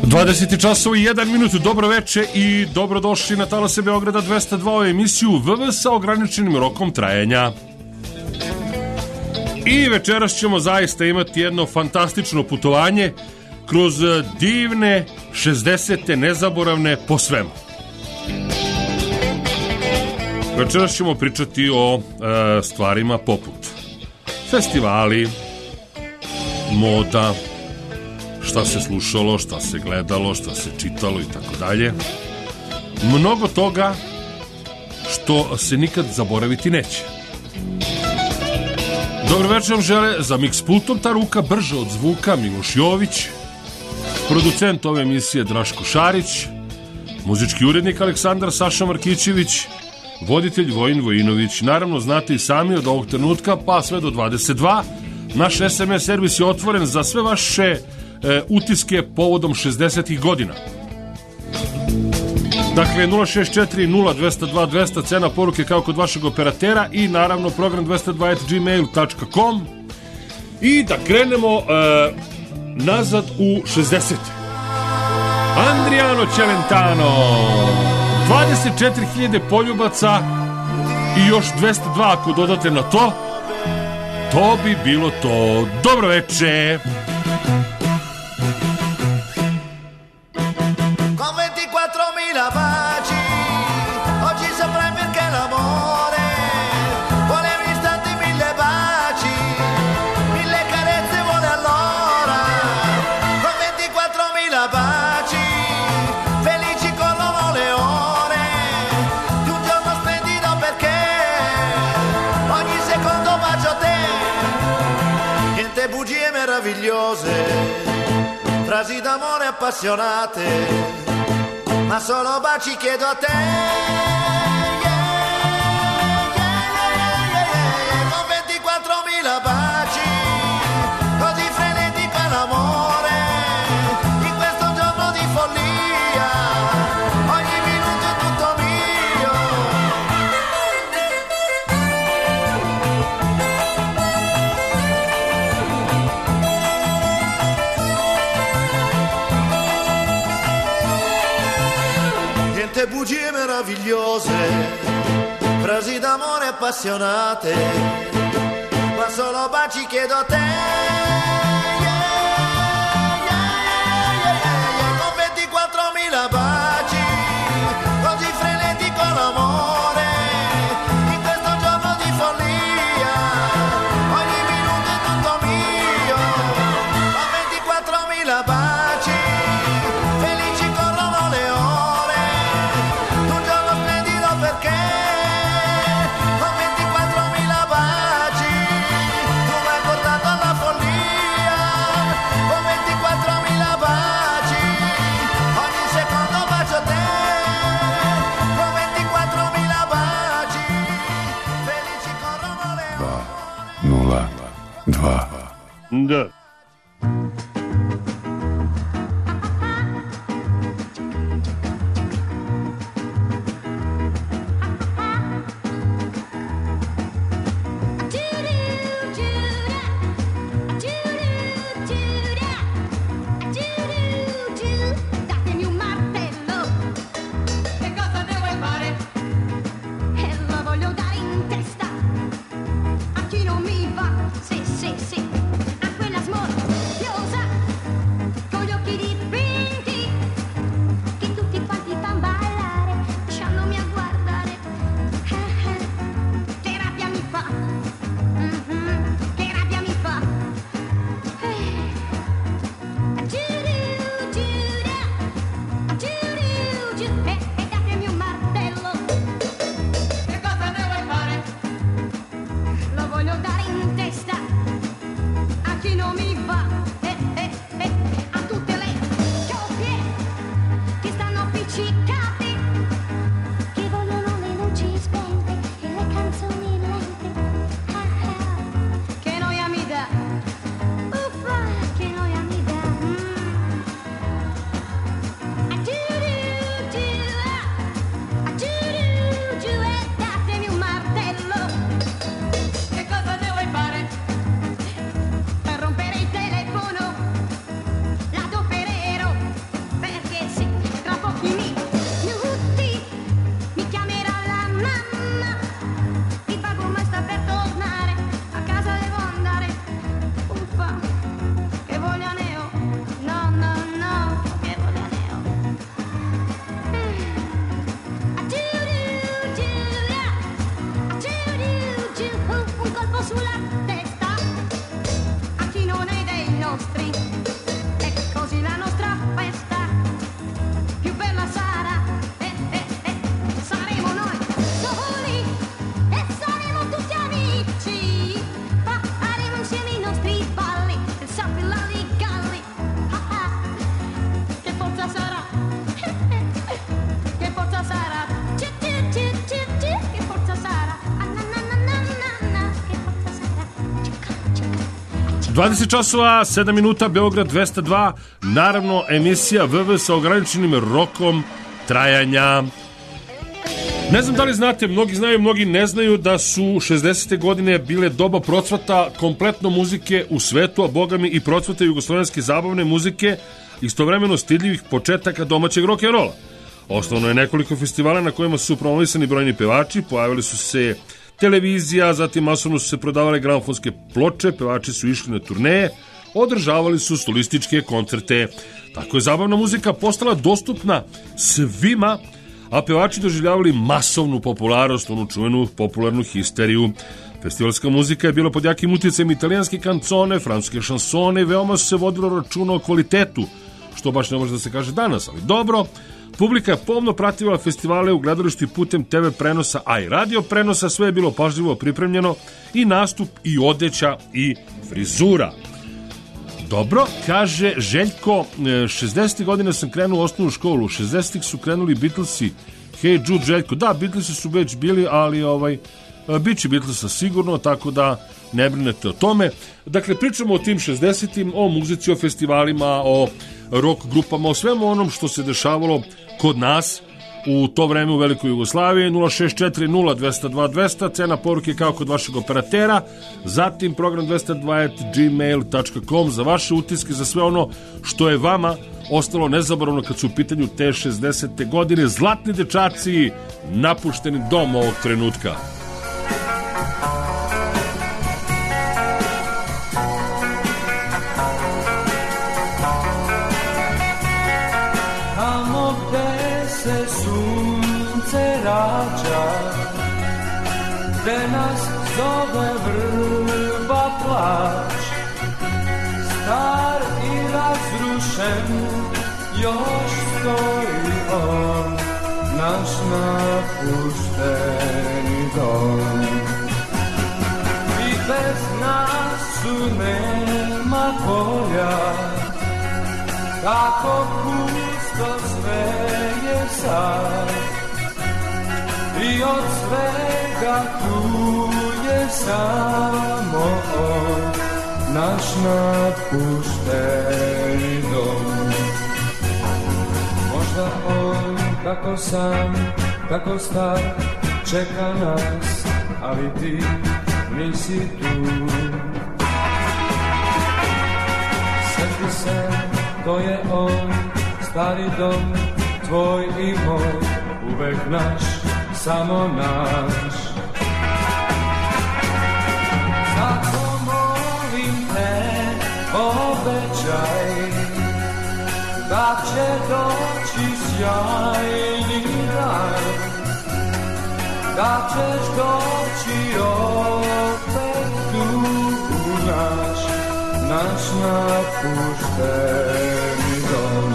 20 časova i 1 minut, dobro veče i dobrodošli na Talase Beograda 202 emisiju VV sa ograničenim rokom trajanja. I večeras ćemo zaista imati jedno fantastično putovanje kroz divne 60. nezaboravne po svemu. Večeras ćemo pričati o stvarima poput festivali, moda, šta se slušalo, šta se gledalo, šta se čitalo i tako dalje. Mnogo toga što se nikad zaboraviti neće. Dobro večer vam žele za Mix pultom ta ruka brže od zvuka Miloš Jović, producent ove emisije Draško Šarić, muzički urednik Aleksandar Saša Markićević, voditelj Vojin Vojinović. Naravno znate i sami od ovog trenutka pa sve do 22 naš SMS servis je otvoren za sve vaše utiske povodom 60. godina. Dakle 064 0202 200 cena poruke kao kod vašeg operatera i naravno program 202@gmail.com. I da krenemo nazad u 60. Andriano Celentano, 24.000 poljubaca i još 202 ako dodate na to, to bi bilo to. Dobro veče. Baci, oggi saprai perché l'amore vuole istanti 1000 baci, 1000 carezze vuole allora, con 24.000 baci, felici corrono le ore, di un giorno splendido perché ogni secondo bacio a te, niente bugie meravigliose, frasi d'amore appassionate, ma solo baci chiedo a te, con 24.000 baci, così frenetico l'amore, in questo giorno di follia, ogni minuto è tutto mio. Bugie meravigliose, frasi d'amore appassionate, ma solo baci chiedo a te, con 24.000 baci, così frenetico l'amore, in questo giorno di follia, ogni minuto è tutto mio, con 24.000 baci, felici corrono le ore, perché con 24.000 baci tu mi hai portato alla follia, con 24.000 baci ogni secondo bacio a te, con 24.000 baci felici corrono le ore. 2 Da. 20 časova, 7 minuta, Beograd 202, naravno emisija VV sa ograničenim rokom trajanja. Ne znam da li znate, mnogi znaju, mnogi ne znaju da su 60. godine bile doba procvata kompletno muzike u svetu, a bogami i procvata jugoslovenske zabavne muzike, istovremeno stidljivih početaka domaćeg rock'n'rolla. Osnovno je nekoliko festivala na kojima su promovisani brojni pevači, pojavili su se televizija, zatim masovno su se prodavale gramofonske ploče, pevači su išli na turneje, održavali su solističke koncerte. Tako je zabavna muzika postala dostupna svima, a pevači doživljavali masovnu popularnost, onu čuvenu popularnu histeriju. Festivalska muzika je bila pod jakim utjecajem italijanske kancone, francuske šansone i veoma se vodilo računa o kvalitetu, što baš ne može da se kaže danas, ali dobro. Publika je pomno prativala festivale u gledalištu putem TV prenosa, a i radio prenosa, sve je bilo pažljivo pripremljeno, i nastup, i odeća, i frizura. Dobro, kaže Željko, 60. godine sam krenuo u osnovnu školu, 60. su krenuli Beatlesi, Hey Jude, Željko, da, Beatlesi su već bili, ali bit će Beatlesa sigurno, tako da ne brinete o tome. Dakle, pričamo o tim 60-im, o muzici, o festivalima, o rock grupama, o svemu onom što se dešavalo kod nas u to vreme u Velikoj Jugoslaviji. 064-02-202, cena poruke kao kod vašeg operatera, zatim program 202@gmail.com za vaše utiske, za sve ono što je vama ostalo nezaboravno kad su u pitanju te 60. godine. Zlatni dečaci, napušteni dom ovog trenutka. Gde nas zove vrba plać, star i razrušen još stoji on, naš napušteni dom. I bez nas su nema polja, kako pusto sve je sad. I od svega tu je samo on, naš napušteni dom. Možda on tako sam, tako star, čeka nas, ali ti nisi tu. Sjeti se, to je on, stari dom, tvoj i moj, uvek naš, samo naš. Zato molim te, obećaj da će doći sjajni dan, da ćeš doći opet tu naš, naš napušteni dom.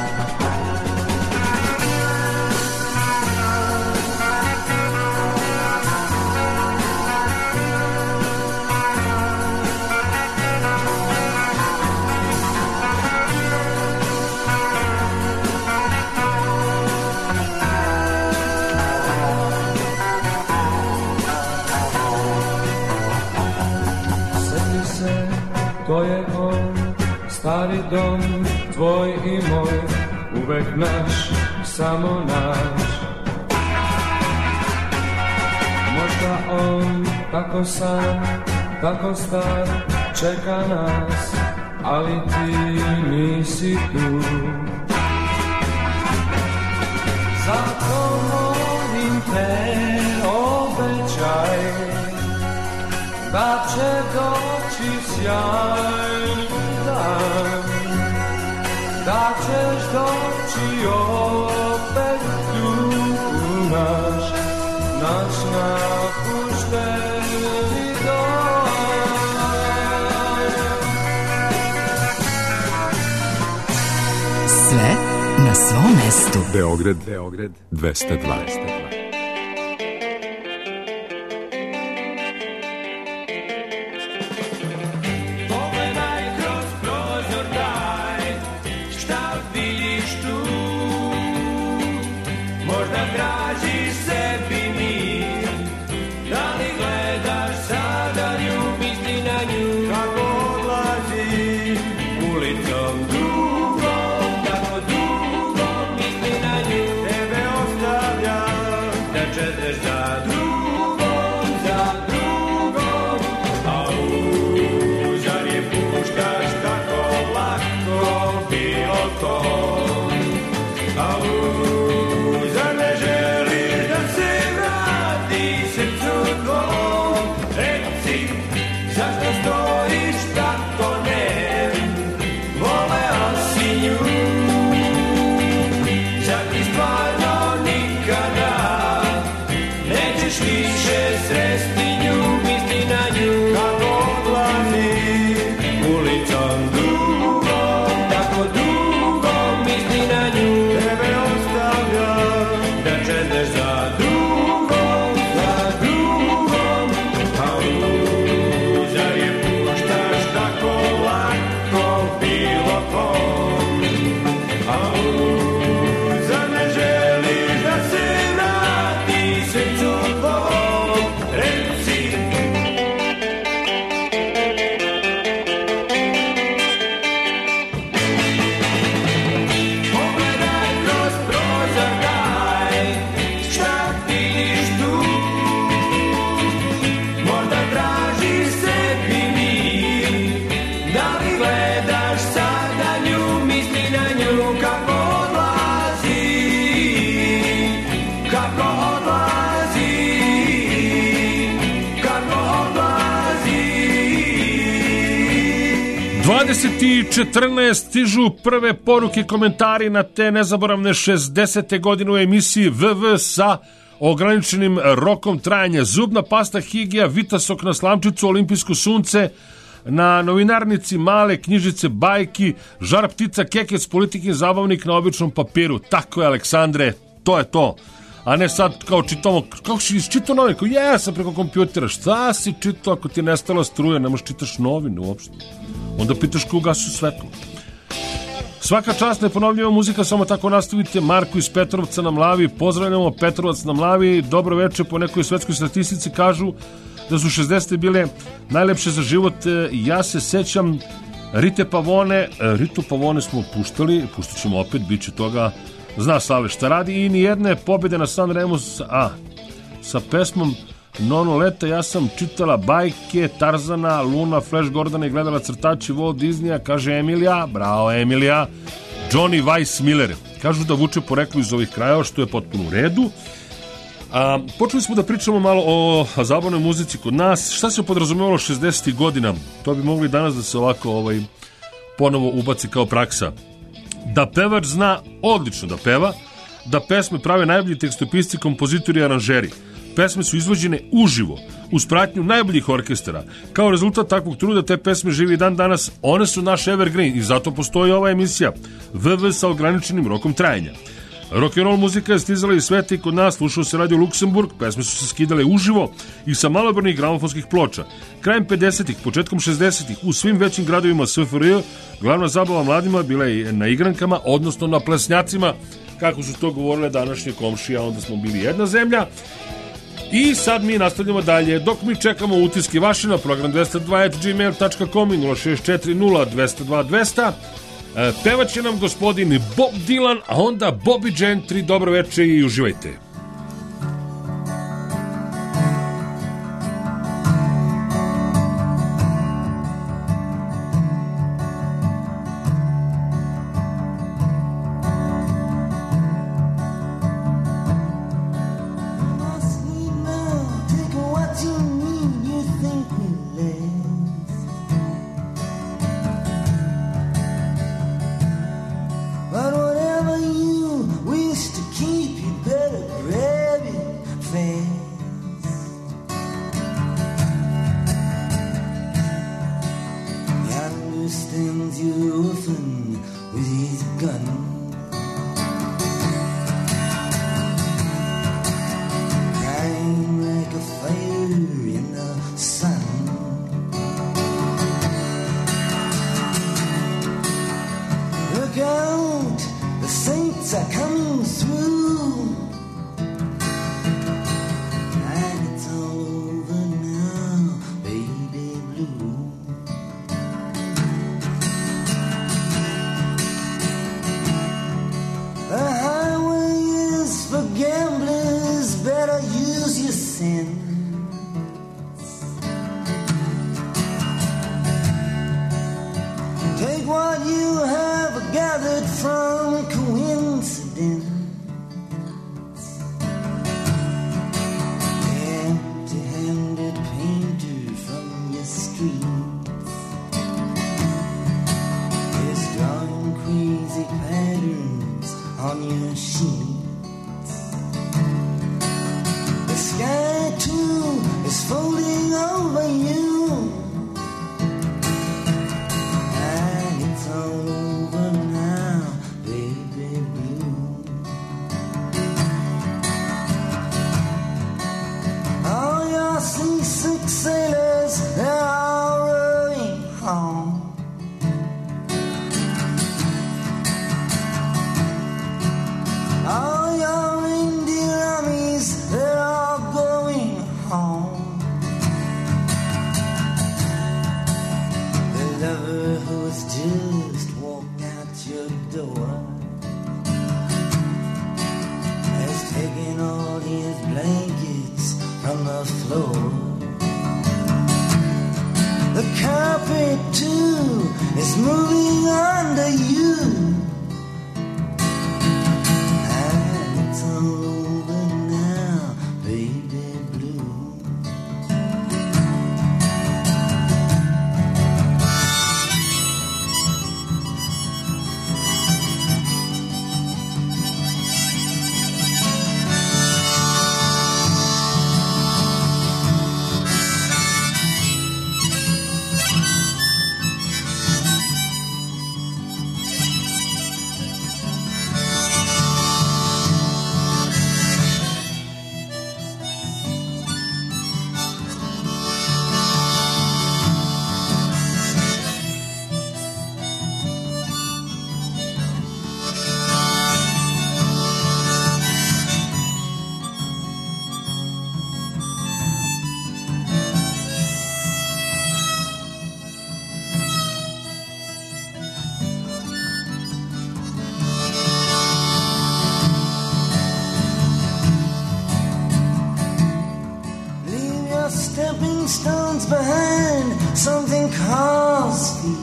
To je on, stari dom, tvoj i moj, uvek naš, samo naš. Možda on, tako sam, tako star, čeka nas, ali ti nisi tu. Zato molim te, obećaj da će doći sjajni dan, da ćeš doći opet tu naš, naš napušteni dom. Sve na svom mestu. Beograd 202. Kako odlazi 20:14 stižu prve poruke, komentari na te nezaboravne 60. godine u emisiji VV sa ograničenim rokom trajanja. Zubna pasta Higija, Vitasok na slamčicu, Olimpijsko sunce, na novinarnici male knjižice bajki, Žar ptica, Kekec, Politikin zabavnik na običnom papiru. Tako je, Aleksandre, to je to. A ne sad kao čitamo, kako si čitao novine, kao jesam preko kompjutera. Šta si čitao ako ti je nestala struja, ne možeš čitaš novine uopšte. Onda pitaš ko ugasio svetlo. Svaka čast, ne ponovljamo muzika, samo tako nastavite. Marko iz Petrovca na Mlavi, pozdravljamo Petrovac na Mlavi, dobro večer. Po nekoj svetskoj statistici kažu da su 60. bile najlepše za život. Ja se sećam Rite Pavone, Ritu Pavone smo puštali, pustit ćemo opet, bit će toga, zna Save šta radi. I nijedne pobjede na San Remu sa pesmom Nono leta. Ja sam čitala bajke Tarzana, Luna, Flash Gordona i gledala crtači Walt Disneya, kaže Emilija. Bravo Emilija. Johnny Weissmiller, kažu da vuče poreklo iz ovih krajeva, što je potpuno u redu. Počeli smo da pričamo malo o zabavnoj muzici kod nas. Šta se podrazumevalo 60. godina? To bi mogli danas da se ovako ponovo ubaci kao praksa. Da pevač zna odlično da peva, da pesme prave najbolji tekstopisci, kompozitori i aranžeri. Pesme su izvođene uživo, uz pratnju najboljih orkestara. Kao rezultat takvog truda te pesme živi dan danas, one su naš evergreen i zato postoji ova emisija VV sa ograničenim rokom trajanja. Rock'n'roll muzika je stizala iz sveta i kod nas, slušao se Radio Luksemburg, pesme su se skidale uživo i sa malobrojnih gramofonskih ploča. Krajem 50-ih, početkom 60-ih, u svim većim gradovima SFRJ, glavna zabava mladima bila je na igrankama, odnosno na plesnjacima, kako su to govorile današnje komšije, a onda smo bili jedna zemlja. I sad mi nastavljamo dalje, dok mi čekamo utiske vaše na program 202@gmail.com i 064020202. Pevat će nam gospodin Bob Dylan, a onda Bobby Gentry. Dobro večer i uživajte.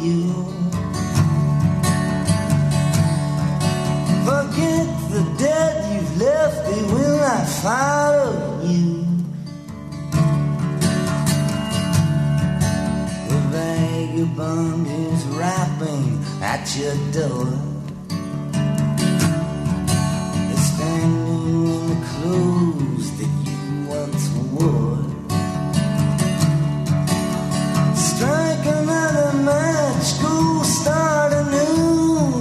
you. Forget the debt you've left me, will not follow you. The vagabond is rapping at your door. They're standing in the clothes that you once wore. Strike another match, go start anew.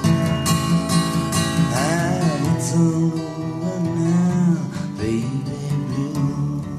And it's over now, baby blue.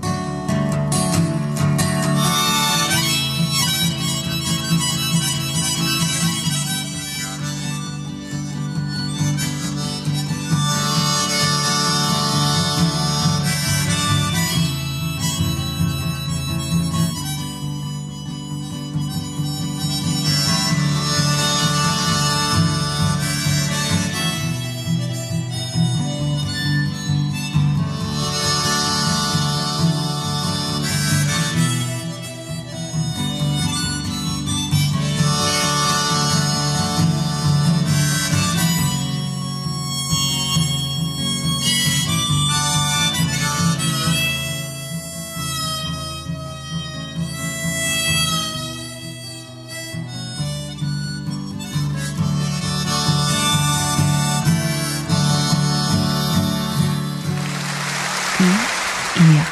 Ja.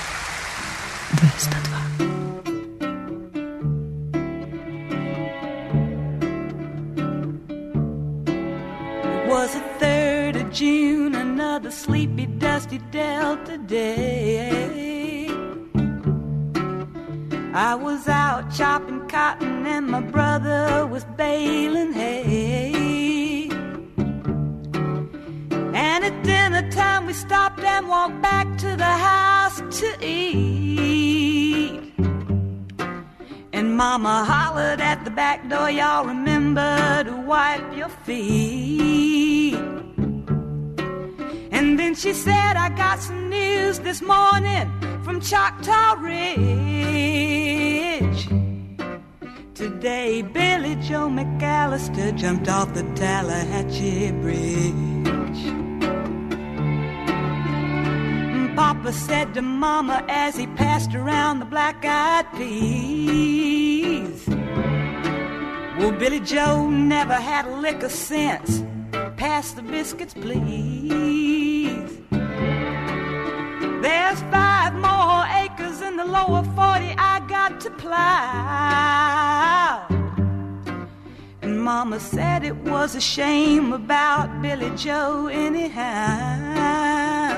202. It was the 3rd of June, another sleepy, dusty Delta day. I was out chopping cotton and my brother was baling hay. And at dinner time we stopped and walked back to the house to eat. And Mama hollered at the back door, y'all remember to wipe your feet. And then she said, I got some news this morning from Choctaw Ridge. Today Billy Joe McAllister jumped off the Tallahatchie Bridge. Papa said to Mama as he passed around the black-eyed peas, well, Billy Joe never had a lick of sense. Pass the biscuits, please. There's 5 more acres in the lower 40 I got to plow. And Mama said it was a shame about Billy Joe anyhow.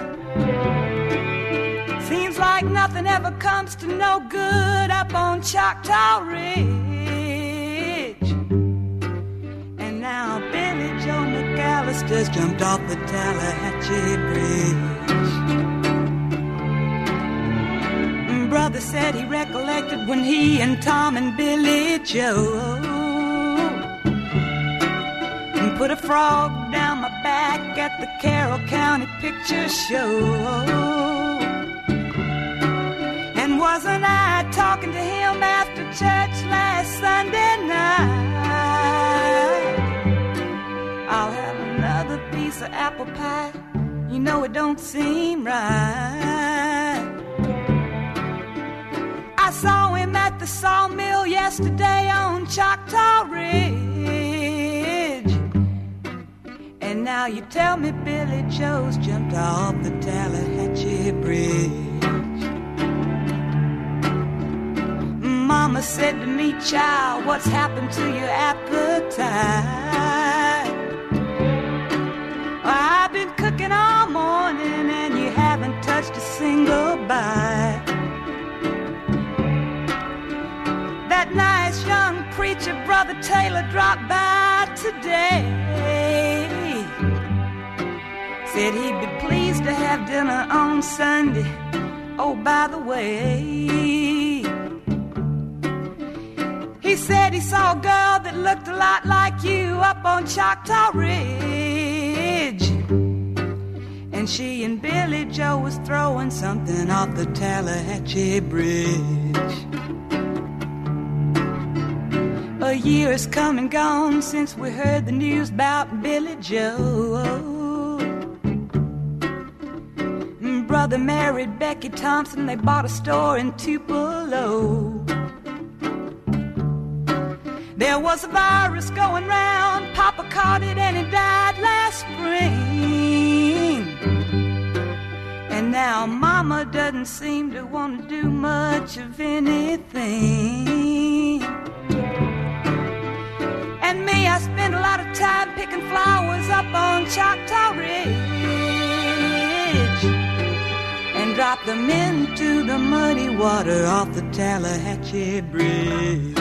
Seems like nothing ever comes to no good up on Choctaw Ridge. And now Billy Joe McAllister's jumped off the Tallahatchie Bridge. Brother said he recollected when he and Tom and Billy Joe put a frog down my back at the Carroll County Picture Show. Wasn't I talking to him after church last Sunday night? I'll have another piece of apple pie. You know it don't seem right. I saw him at the sawmill yesterday on Choctaw Ridge. And now you tell me Billy Joe's jumped off the Tallahatchie Bridge. Mama said to me, child, what's happened to your appetite? I've been cooking all morning and you haven't touched a single bite. That nice young preacher, Brother Taylor, dropped by today. Said he'd be pleased to have dinner on Sunday. Oh, by the way, he said he saw a girl that looked a lot like you up on Choctaw Ridge. And she and Billy Joe was throwing something off the Tallahatchie Bridge. A year has come and gone since we heard the news about Billy Joe. Brother married Becky Thompson, they bought a store in Tupelo. There was a virus going round, Papa caught it and he died last spring. And now Mama doesn't seem to want to do much of anything. And me, I spend a lot of time picking flowers up on Choctaw Ridge and drop them into the muddy water off the Tallahatchie Bridge.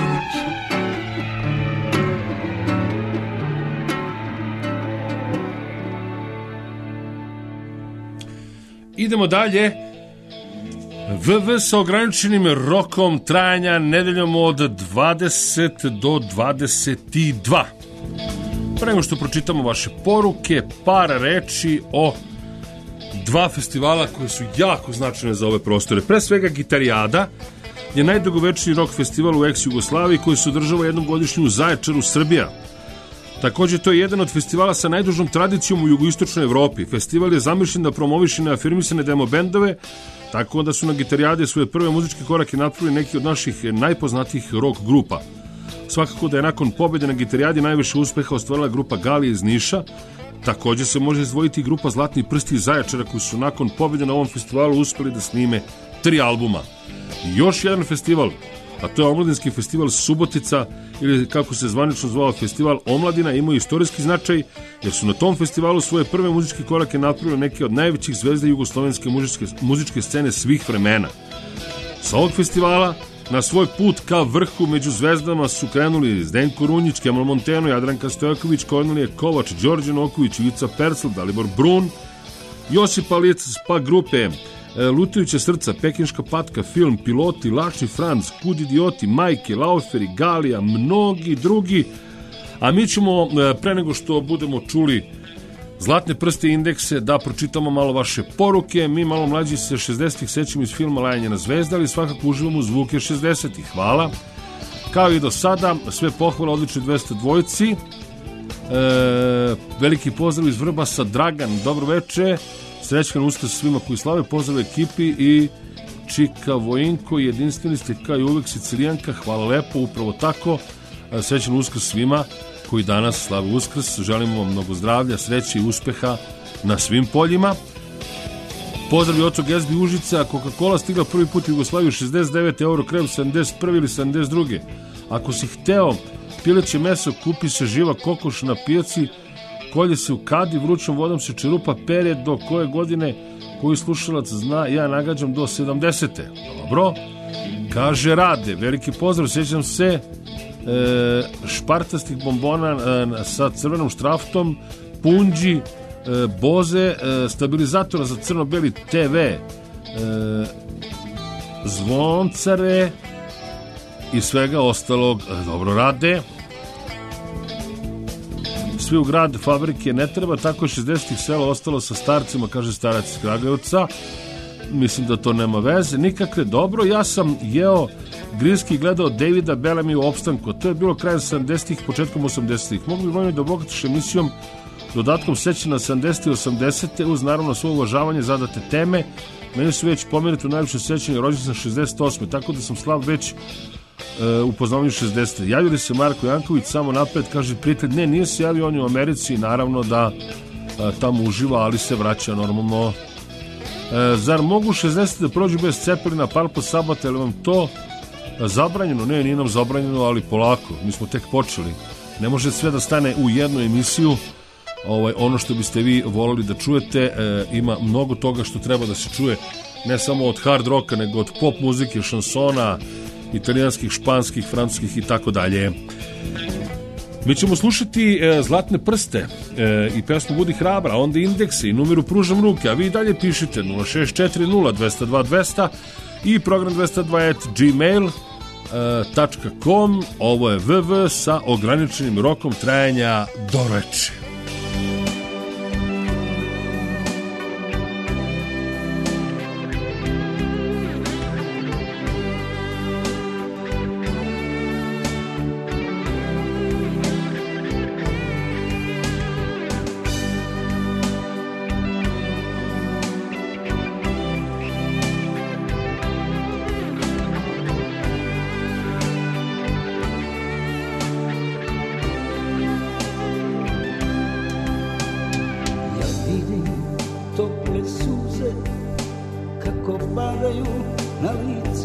Idemo dalje. VV sa ograničenim rokom trajanja nedeljom od 20 do 22. Pre nego što pročitamo vaše poruke, par reči o dva festivala koje su jako značajne za ove prostore. Pre svega Gitarijada je najdugovečniji rock festival u ex-Jugoslaviji koji se održava jednom godišnju u Zaječaru, Srbija. Takođe, to je jedan od festivala sa najdužom tradicijom u jugoistočnoj Evropi. Festival je zamišljen da promoviše neafirmisane demo bendove, tako da su na Gitarijade svoje prve muzičke korake napravili neki od naših najpoznatijih rock grupa. Svakako da je nakon pobjede na Gitarijadi najviše uspeha ostvarila grupa Galije iz Niša. Takođe se može izdvojiti i grupa Zlatni prsti iz Zaječara koji su nakon pobjede na ovom festivalu uspeli da snime 3 albuma. I još jedan festival, a to je Omladinski festival Subotica, ili kako se zvanično zvao Festival Omladina, imao istorijski značaj jer su na tom festivalu svoje prve muzičke korake napravili neke od najvećih zvezda jugoslovenske muzičke scene svih vremena. Sa ovog festivala na svoj put ka vrhu među zvezdama su krenuli Zdenko Runjić, Kemal Monteno, Jadranka Stojaković, Kornelije Kovač, Đorđe Noković, Ivica Percl, Dalibor Brun, Josip Alic, pa grupe Lutajuća srca, Pekinška patka, Film, Piloti, Lačni Franc, Kud idioti, Majke, Lauferi, Galija, mnogi drugi. A mi ćemo, pre nego što budemo čuli Zlatne prste indekse, da pročitamo malo vaše poruke. Mi malo mlađi se 60-ih sećamo iz filma Lajanje na zvezda, ali svakako uživamo zvuke 60-ih. Hvala. Kao i do sada, sve pohvale odličnoj 202-ci. Veliki pozdrav iz Vrbasa, Dragan, dobro veče. Srećan Uskrs svima koji slave, pozdrav ekipi i Čika Vojinko, jedinstveni ste kao i uvek Sicilijanka, hvala lepo, upravo tako. Srećan Uskrs svima koji danas slave Uskrs, želimo vam mnogo zdravlja, sreće i uspeha na svim poljima. Pozdrav i od tog SB Užica, Coca-Cola stigla prvi put u Jugoslaviju 69 euro, krem 71 ili 72. Ako si hteo pileće meso, kupi se živa kokoš na pijaci, kolje se u kadi, vrućom vodom se čerupa, pere do koje godine, koji slušalac zna, ja nagađam do 70. Dobro, kaže Rade, veliki pozdrav, sjećam se špartastih bombona sa crvenom štraftom, punđi, boze, stabilizatora za crno-beli TV, zvoncare i svega ostalog. Dobro, Rade. Svi u grad, fabrike ne treba, tako je 60-ih selo ostalo sa starcima, kaže starac iz Kragujevca. Mislim da to nema veze nikakve. Dobro, ja sam jeo grilski i gledao Davida Bellamy u Opstanku. To je bilo krajem 70-ih, početkom 80-ih. Mogu bi vojno da obogatiš emisijom dodatkom sećanja na 70. i 80. uz naravno svoje uvažavanje zadate teme. Meni su već pomenuti u najviše sećanje, rođen sam 68. Tako da sam slav već u poznavanju 60. Javili se Marko Janković, samo napred, kaže prijatelj, ne, nije se javio, on je u Americi, naravno da tamo uživa, ali se vraća normalno. Zar mogu 60. da prođu bez Cepelina, Purple Sabata, ili vam to zabranjeno? Ne, nije nam zabranjeno, ali polako, mi smo tek počeli. Ne može sve da stane u jednu emisiju. Ono što biste vi voleli da čujete, ima mnogo toga što treba da se čuje, ne samo od hard roka, nego od pop muzike, šansona, italijanskih, španskih, francuskih i tako dalje. Mi ćemo slušati Zlatne prste i pesmu Budi hrabra, onda indekse i numeru Pružam ruke, a vi dalje pišite 0640 202 200 i program 202@gmail.com. Ovo je VV sa ograničenim rokom trajanja do reči.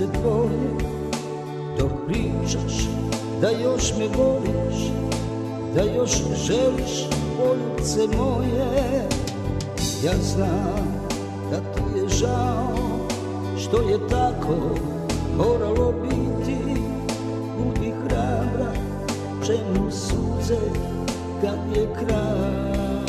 lice tvoje, dok pričaš da još me voliš, da još želiš poljuce moje. Ja znam da ti je žao što je tako moralo biti. Budi hrabra, čemu suze kad je kraj.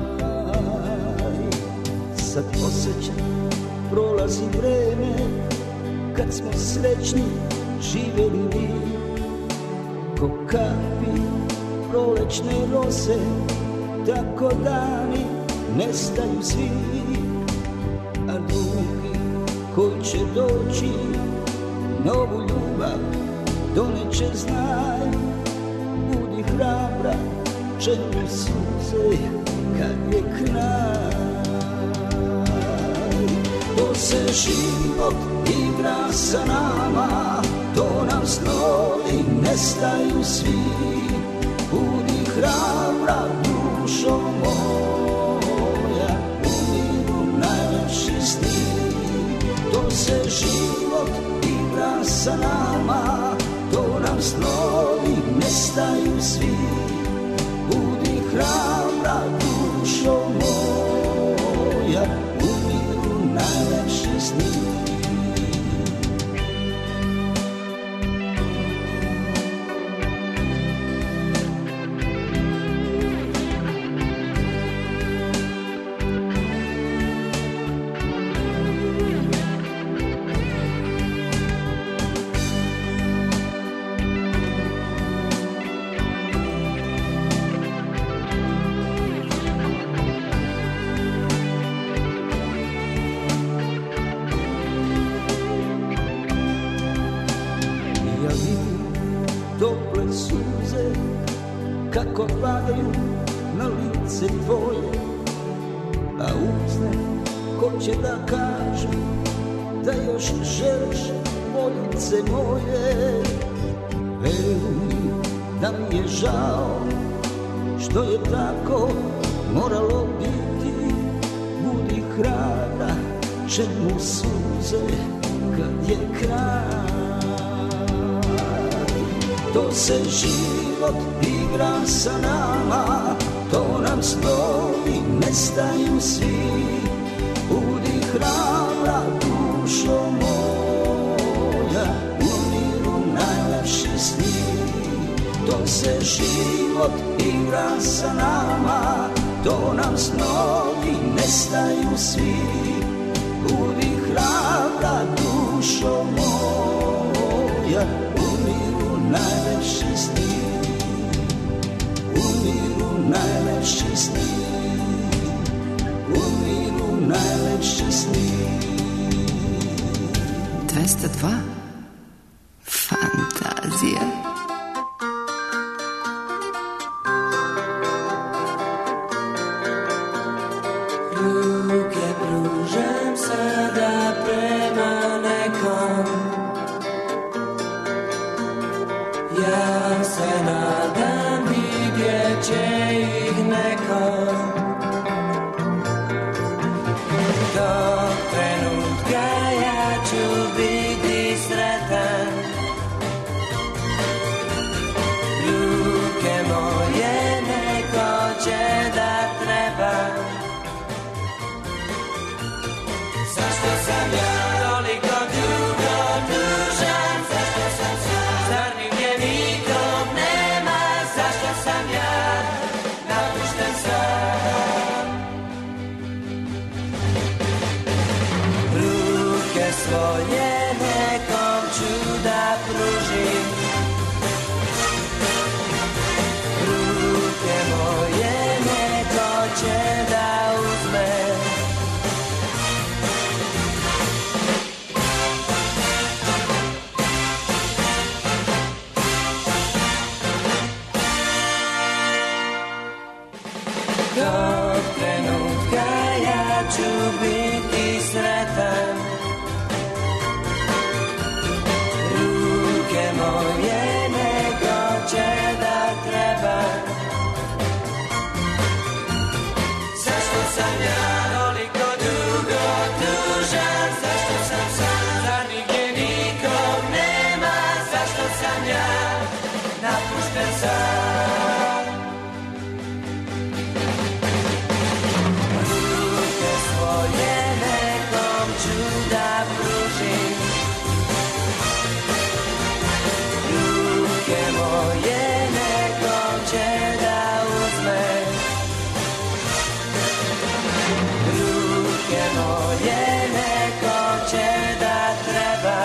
Sad osjećam, prolazi vreme kad smo srećni živjeli mi. Ko kapi prolećne rose, tako dani nestaju svi. A drugi koji će doći, novu ljubav doneće znaj. Budi hrabra, čemu suze kad je kraj. To se život igra sa nama, to nam snovi nestaju svi. Budi hrabra, dušo moja, u miru najlepši sni. To se život igra sa nama, to nam snovi nestaju svi. Budi hrabra, dušo moja, u miru najlepši sni. Kako padaju na lice tvoje, a uzne ko će da kažu da još želiš poljuce moje. Veruj mi da mi je žao što je tako moralo biti. Budi hrabra, čemu suze kad je kraj. To se život igra sa nama, to nam snovi nestaju svi. Budi hrabra, dušo moja, u miru najlepši sni. To se život igra sa nama, to nam snovi nestaju svi. Budi hrabra, dušo moja, u miru najlepši sni. U miru najlepši sni. U miru najlepši sni. 202 Fantazija. Ruke pružam sada prema nekom. Ja se nadam vidjet će ih neko. Do trenutka ja ću biti sretan. Ruke moje neko će da treba. Zašto sam ja toliko dugo dužan? Zašto sam sam? Zar nigdje nikom nema? Zašto sam ja napušten sam? Ruke svoje nekom ću da pružim. Ruke moje neko će da uzme. Do trenutka ja ću biti sretan. Ruke moje neko će da treba. Zašto sam ja toliko dugo dužan? Zašto sam sam? Zar nigdje niko viene ko će da treba.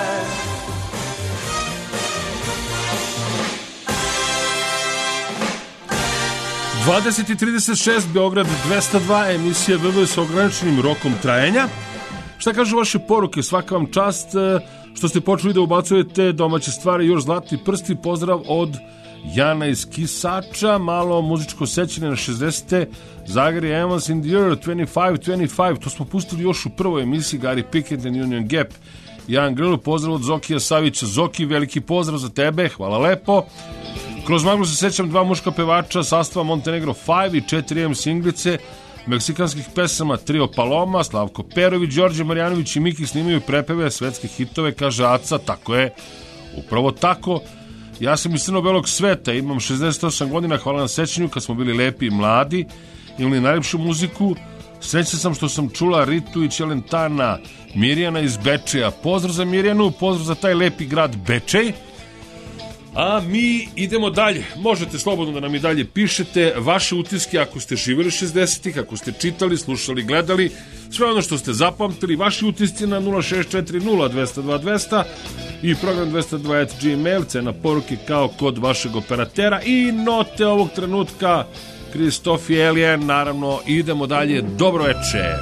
20:36, Beograd 202, emisija VV sa ograničenim rokom trajanja. Šta kažu vaše poruke? Svaka vam čast što ste počeli da ubacujete domaće stvari. Još zlatni prsti, pozdrav od Jana iz Kisača, malo muzičko sećanje na 60. Zagari Evans in the Year 25, to smo pustili još u prvoj emisiji. Gary Pickett and Union Gap, Young Girl, pozdrav od Zokija Savića. Zoki, veliki pozdrav za tebe, hvala lepo. Kroz maglu se sećam dva muška pevača sastava Montenegro 5 i 4M singlice meksikanskih pesama Trio Paloma, Slavko Perović, Đorđe Marjanović i Miki snimaju prepeve svetske hitove, kaže Aca. Tako je, upravo tako. Ja sam iz crno-belog sveta, imam 68 godina, hvala na sećanju, kad smo bili lepi i mladi, imali najlepšu muziku. Srećan sam što sam čula Ritu i Čelentana, Mirjana iz Bečeja. Pozdrav za Mirjanu, pozdrav za taj lepi grad Bečej. A mi idemo dalje. Možete slobodno da nam i dalje pišete vaše utiske ako ste živjeli 60-ih, ako ste čitali, slušali, gledali, sve ono što ste zapamtili, vaši utisci na 0640-202-200 i program 202@gmail, cena poruke kao kod vašeg operatera i note ovog trenutka Kristof i Elijen. Naravno, idemo dalje. Dobro večer.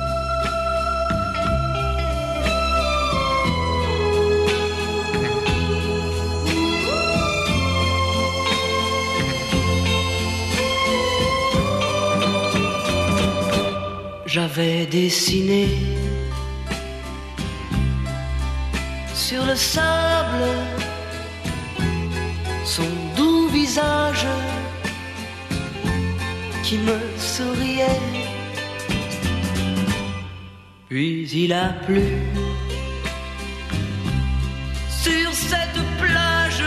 J'avais dessiné sur le sable son doux visage qui me souriait. Puis il a plu sur cette plage,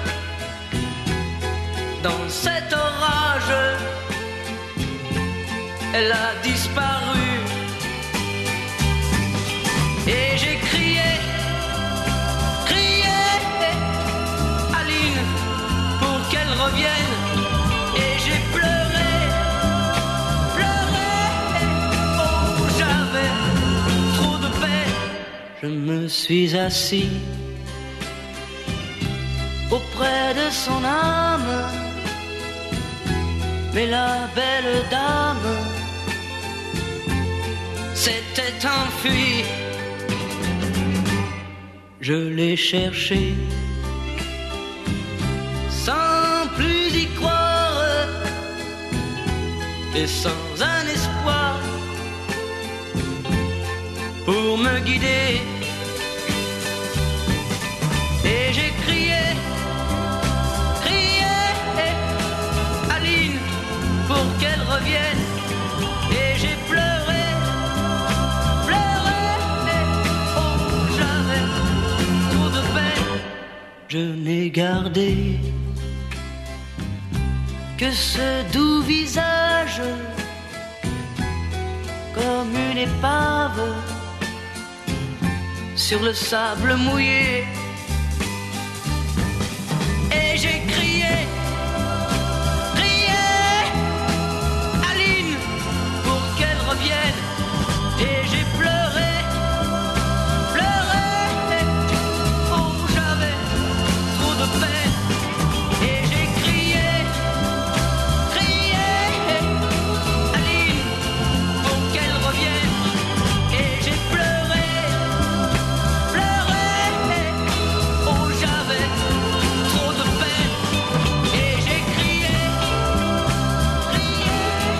dans cet orage. Elle a disparu et j'ai crié, crié, Aline, pour qu'elle revienne. Et j'ai pleuré, pleuré, oh j'avais trop de peine. Je me suis assis auprès de son âme, mais la belle dame s'était enfuie. Je l'ai cherché sans plus y croire et sans un espoir pour me guider. Et j'ai crié, crié, Aline, pour qu'elle revienne. Et j'ai pleuré, pleuré, oh j'avais trop de peine. Je n'ai gardé que ce doux visage comme une épave sur le sable mouillé. Et j'ai crié, et j'ai pleuré, pleuré, oh j'avais trop de peine. Et j'ai crié, crié, Aline, pour qu'elle revienne. Et j'ai pleuré, pleuré, oh j'avais trop de peine. Et j'ai crié, crié.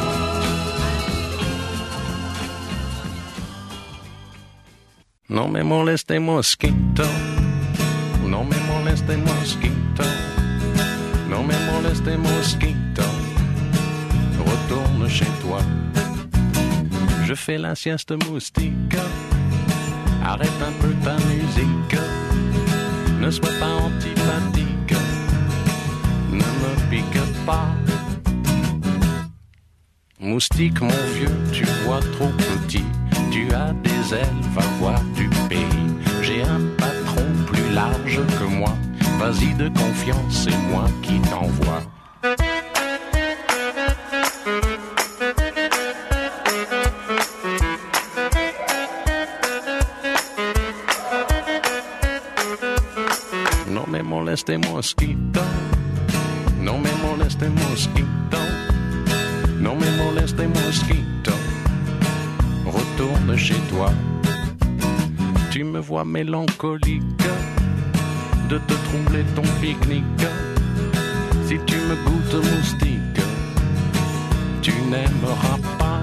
No me moleste mosquito, no me moleste mosquito, no me moleste mosquito, retourne chez toi. Je fais la sieste moustique, arrête un peu ta musique, ne sois pas antipathique, ne me pique pas. Moustique mon vieux, tu vois trop petit, tu as des ailes, va voir du pays. J'ai un patron plus large que moi, vas-y de confiance, c'est moi qui t'envoie. moleste mosquito, non me moleste mosquito, non me moleste mosquito, retourne chez toi. Tu me vois mélancolique de te troubler ton pique-nique. Si tu me goûtes moustique, tu n'aimeras pas.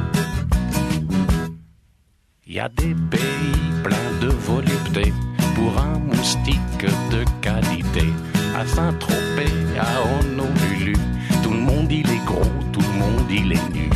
Y a des pays pleins de volupté pour un moustique de qualité. À Saint-Tropez, à Honolulu, tout le monde il est gros, tout le monde il est nu.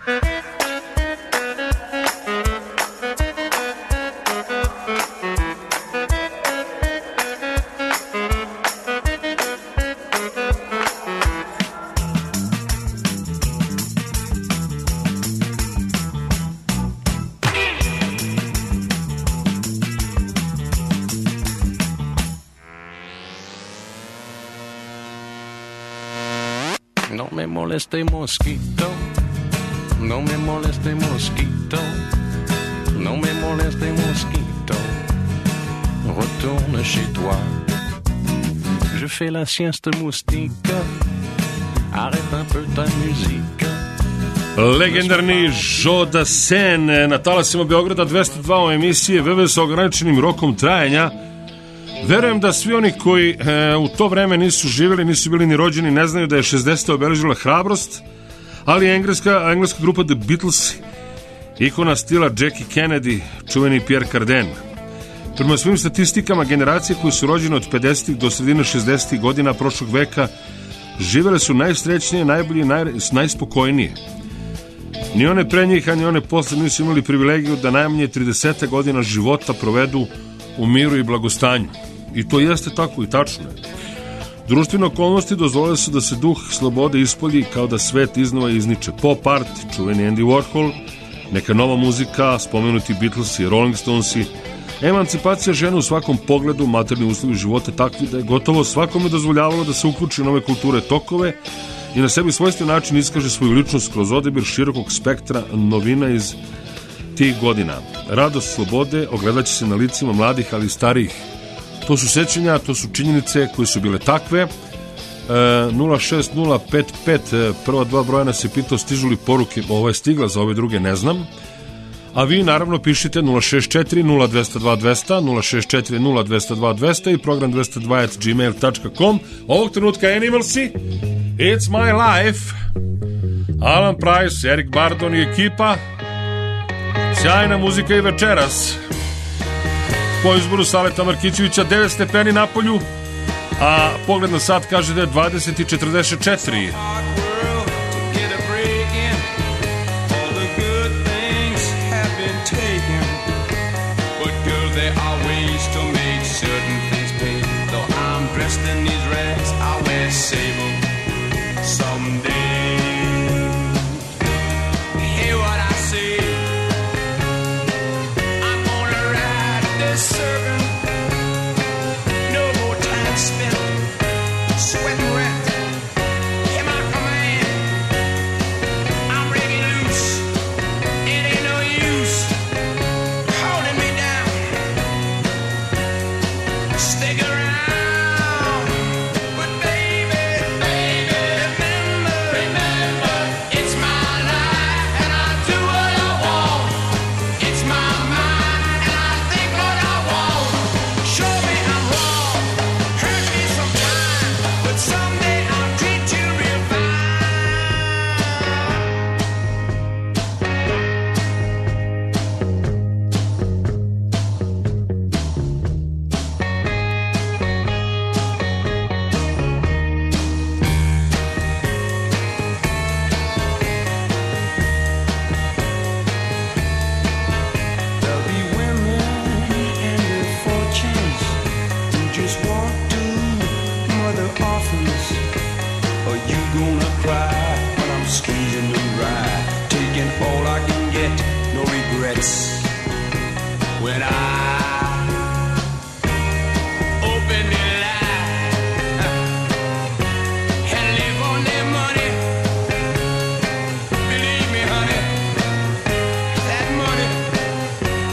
Non me moleste mosquito, non me moleste mosquito, non me moleste mosquito, retourne chez toi. Je fais la sieste moustique, arrête un peu ta musique. Legendarni Joe Dassin na talasima Beograda 202 emisije VV sa ograničenim rokom trajanja. Verujem da svi oni koji u to vreme nisu živjeli, nisu bili ni rođeni, ne znaju da je 60. obeležila hrabrost, ali engleska grupa The Beatles, ikona stila Jackie Kennedy, čuveni Pierre Cardin. Prema svim statistikama, generacije koje su rođene od 50. do sredine 60. godina prošlog veka živjele su najsrećnije, najbolje, najspokojnije. Ni one pre njih, a ni one posle nisu imali privilegiju da najmanje 30 godina života provedu u miru i blagostanju. I to jeste tako i tačno je. Društvene okolnosti dozvolile su da se duh slobode ispolji kao da svet iznova izniče. Pop art, čuveni Andy Warhol, neka nova muzika, spomenuti Beatlesi, Rolling Stonesi, emancipacija žena u svakom pogledu, materijalni uslovi života takvi da je gotovo svakome dozvoljavalo da se uključi u nove kulture tokove i na sebi svojstven način iskaže svoju ličnost kroz odabir širokog spektra novina iz tih godina. Radost slobode ogledaće se na licima mladih, ali i starijih. To su sećanja, to su činjenice koje su bile takve. 06055, prva dva broja nas je pitao stižu li poruke, ovo je stigla, za ove druge ne znam. A vi naravno pišite 064 0202 200, 064 0202 200 i program 202@gmail.com. Ovog trenutka Animalsi, It's My Life, Alan Price, Erik Bardon i ekipa. Sjajna muzika i večeras. Po izboru Saleta Markićevića 9 stepeni na polju, a pogled na sat kaže da je 20:44.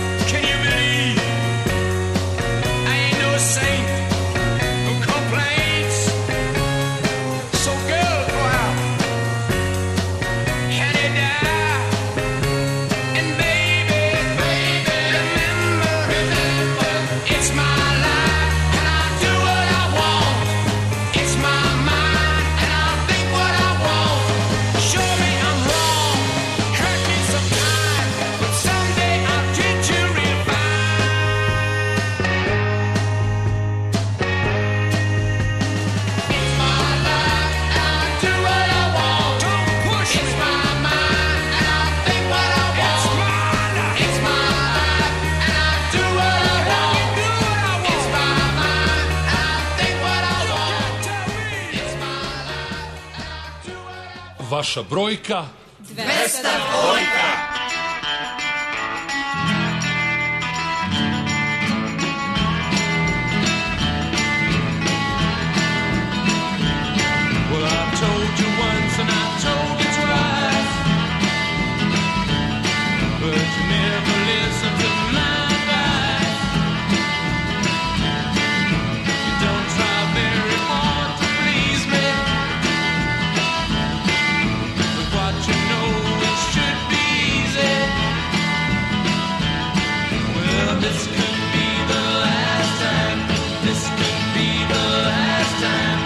Complain vaša brojka 200 dvojka. Well, I told you once and I told you twice, but you never listen to my advice. You don't try very hard to please me with what you know it should be easy. Well, this could be the last time. This could be the last time.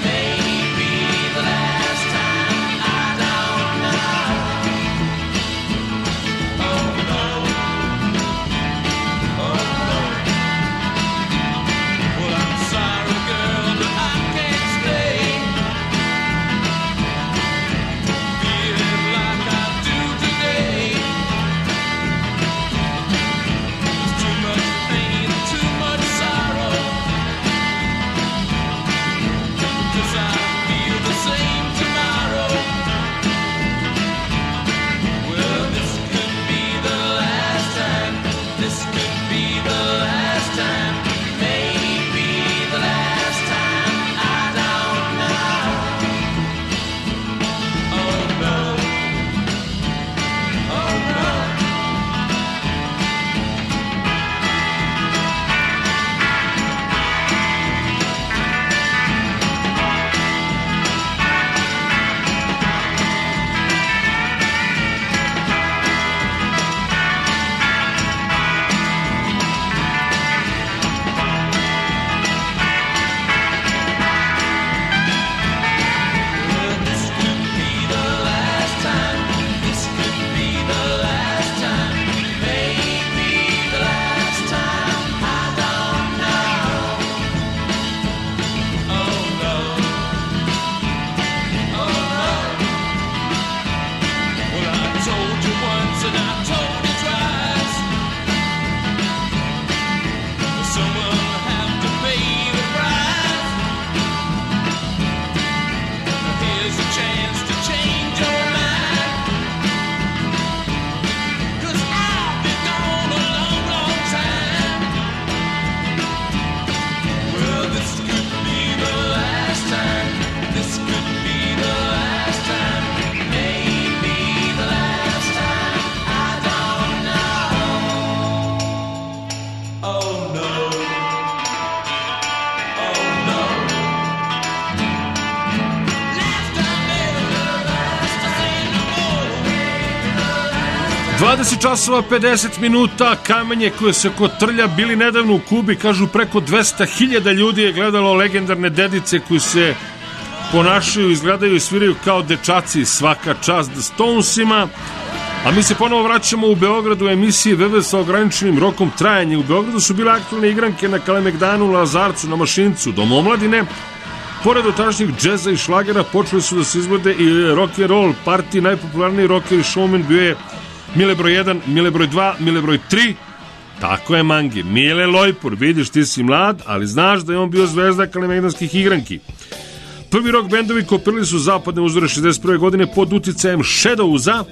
časova 50 minuta, kamenje koje se kotrlja. Bili nedavno u Kubi, kažu preko 200.000 ljudi je gledalo legendarne dedice koji se ponašaju, izgledaju i sviraju kao dečaci. Svaka čast The Stonesima. A mi se ponovo vraćamo u Beogradu u emisiji VV sa ograničenim rokom trajanja. U Beogradu su bile aktualne igranke na Kalemegdanu, Lazarcu, na Mašincu, Dom omladine. Pored otašnjih džeza i šlagera počeli su da se izvode i rock and roll party. Najpopularniji rocker i showman bio je Mile broj 1, Mile broj 2, Mile broj 3. Tako je, Mangi. Mile Lojpur, vidiš, ti si mlad, ali znaš da je on bio zvezda kalemegdanskih igranki. Prvi rock bendovi kopirali su zapadne uzore 61. godine pod uticajem Shadowsa.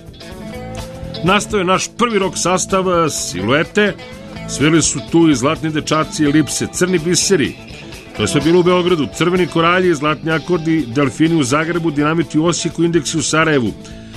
Nastao je naš prvi rock sastav Siluete. Svirali su tu i Zlatni dečaci, Elipse, Crni biseri. To je sve bilo u Beogradu. Crveni koralji, Zlatni akordi, Delfini u Zagrebu, Dinamiti u Osijeku, Indeksi u Sarajevu.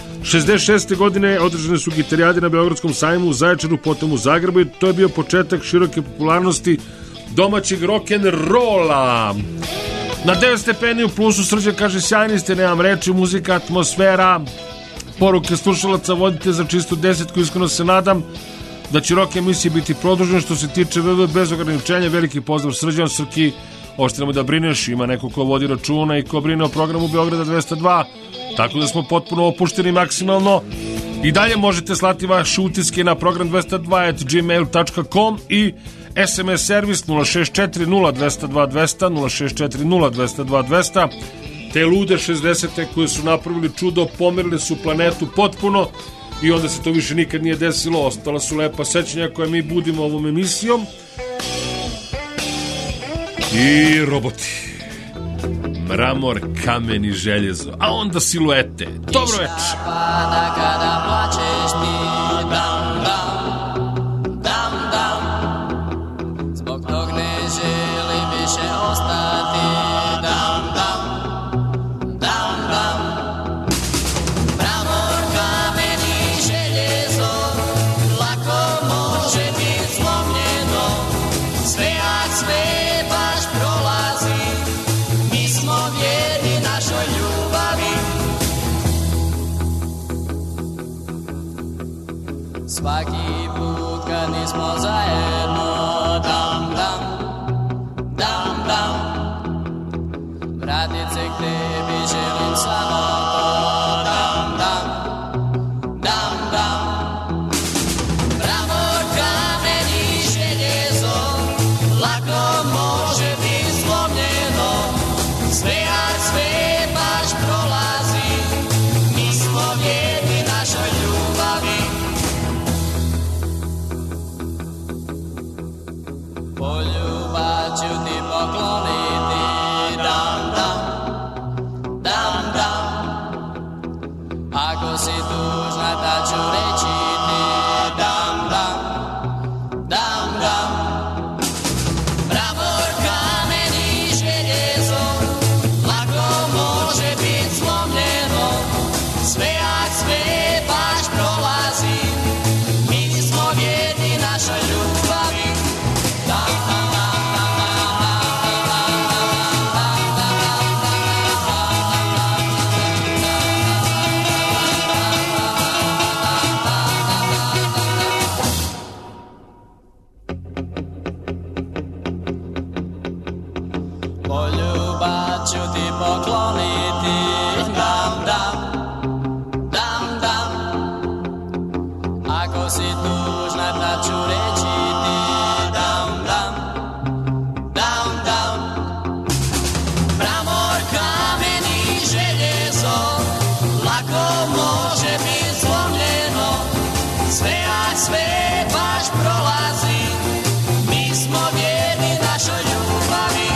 66. godine održane su gitarijade na Beogradskom sajmu u Zaječaru, potom u Zagrebu i to je bio početak široke popularnosti domaćeg rock'n'rolla. Na 9 stepeni u plusu Srđan kaže sjajni ste, nemam reči, muzika, atmosfera, poruke slušalaca vodite za čisto 10, koji iskreno se nadam da će rock emisije biti produžen. Što se tiče VV bez ograničenja, veliki pozdrav Srđan, Srki, oštremo da brineš, ima neko ko vodi računa i ko brine o programu Beograda 202, tako da smo potpuno opušteni maksimalno. I dalje možete slati vaše utiske na program 202@gmail.com i SMS servis 064 0202 200 064 0202 200. Te lude 60. koje su napravili čudo, pomerili su planetu potpuno i onda se to više nikad nije desilo. Ostala su lepa sećanja koje mi budimo ovom emisijom. I roboti. Mramor, kamen i željezo, a onda siluete. Dobro večer. Pada kada plačeš ti, dam, dam, dam, dam. Zbog tog ne želim više ostati, dam, dam, dam, dam. Mramor, kamen i željezo, lako može biti slomljeno. Sve, a sve baš prolazi, mi smo vjerni našoj ljubavi. Svaki put kad nismo zajedno, dam, dam, dam, dam. Vratit se k tebi želim samo to, dam, dam, dam, dam. Mramor, kamen i željezo, lako može biti slomljeno. Sve, a sve baš prolazi, mi smo vjerni našoj ljubavi. Poljubav ću ti pokloniti, dam, dam, dam, dam. Ako si tužna, da ću reći ti, dam, dam, dam, dam. Mramor, kamen i željezo, lako može biti slomljeno. Sve, a sve baš prolazi, mi smo vjerni našoj ljubavi. Poljubav ću ti pokloniti, dam, dam, dam, dam. Ako si tužna, da ću reći ti, dam, dam, dam, dam. Mramor, kamen i željezo, lako može biti slomljeno. Sve, a sve baš prolazi, mi smo vjerni našoj ljubavi.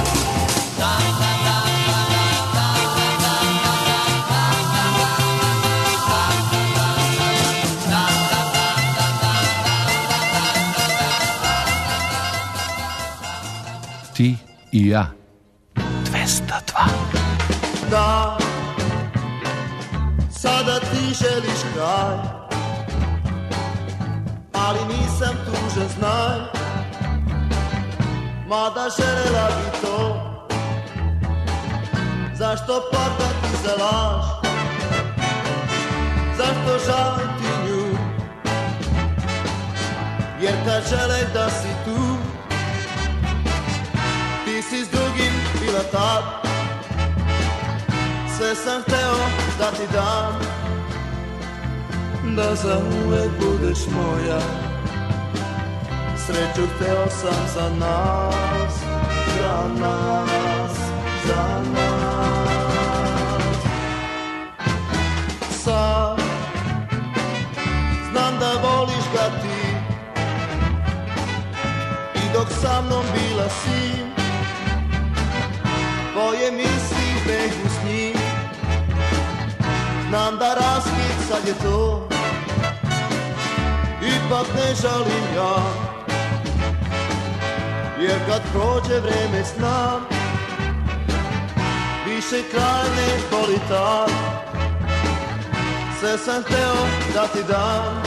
Ti i ja. 202. Da, sada ti želiš kraj, ali nisam tužan, znaj. Mada želela bi to, zašto plakati za laž, zašto žaliti nju, jer kad žele da si tu, ti si s drugim bila tad. Sve sam hteo da ti dam, da za uvek budeš moja. Sreću hteo sam za nas, za nas, za nas. Sad znam da voliš ga ti, i dok sa mnom bila si, tvoje misli behu s njim. Znam da raskid sad je to, ipak ne žalim ja, jer kad prođe vreme znam, više kraj ne boli tad. Sve sam hteo da ti dam,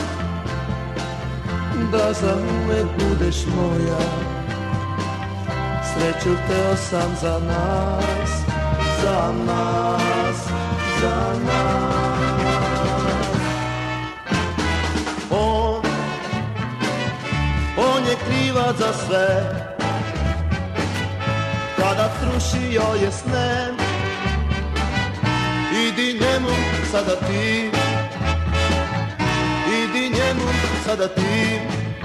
da za uvek budeš moja. Sreću hteo sam za nas, za nas, za nas. On je krivac za sve, kada srušio je sne. Idi njemu sada ti, idi njemu sada ti.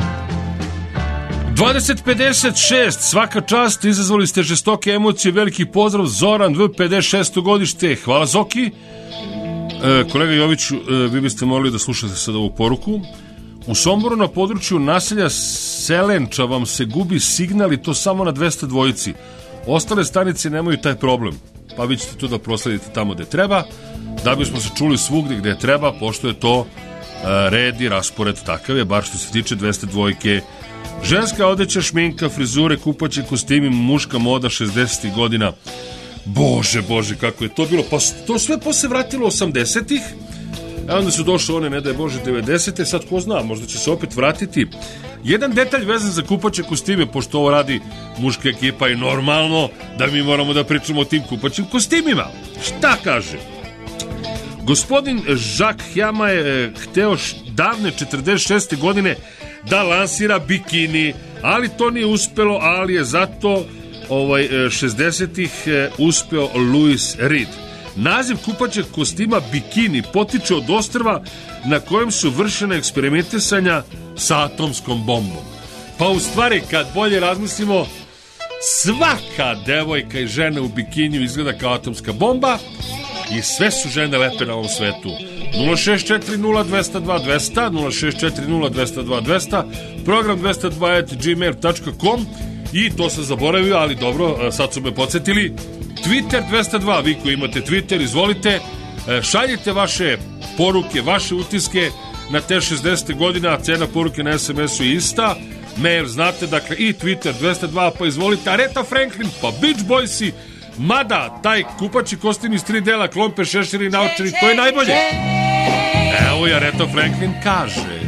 2056, svaka čast, izazvali ste žestoke emocije, veliki pozdrav, Zoran V, 56. godište, hvala Zoki. Kolega Joviću, vi biste morali da slušate sad ovu poruku. U Somboru na području naselja Selenča vam se gubi signal i to samo na 202. Ostale stanice nemaju taj problem. pa vi ćete to da prosledite tamo gde treba, da bismo se čuli svugde gde treba, pošto je to red i raspored takav je, bar što se tiče 202. Ženska odeća, šminka, frizure, kupaći kostimi, muška moda 60. godina. Bože, kako je to bilo. Pa to sve posle vratilo 80-ih, a onda su došle one, ne daj Bože, 90-te, sad ko zna, možda će se opet vratiti. Jedan detalj vezan za kupaće kostime, pošto ovo radi muška ekipa i normalno da mi moramo da pričamo o tim kupaćim kostimima. Šta kaže? Gospodin Jacques Hiama je hteo davne 46. godine da lansira bikini, ali to nije uspelo, ali je zato 60-ih uspeo Louis Reed. Naziv kupaćeg kostima bikini potiče od ostrva na kojem su vršena eksperimentisanja sa atomskom bombom. Pa u stvari, kad bolje razmislimo, svaka devojka i žena u bikiniju izgleda kao atomska bomba i sve su žene lepe na ovom svetu. 064020200, 064020200, program 202@gmail.com. I to sam zaboravio, ali dobro, sad su me podsjetili. Twitter 202, vi koji imate Twitter, izvolite, šaljite vaše poruke, vaše utiske na te 60. godine, a cena poruke na SMS-u je ista. Mail znate, dakle, i Twitter 202, pa izvolite. Aretha Franklin, pa Beach Boysi, mada taj kupači kostim iz 3 dela, klompe, šeširi i naočari, to je najbolje. Evo je Aretha Franklin kaže.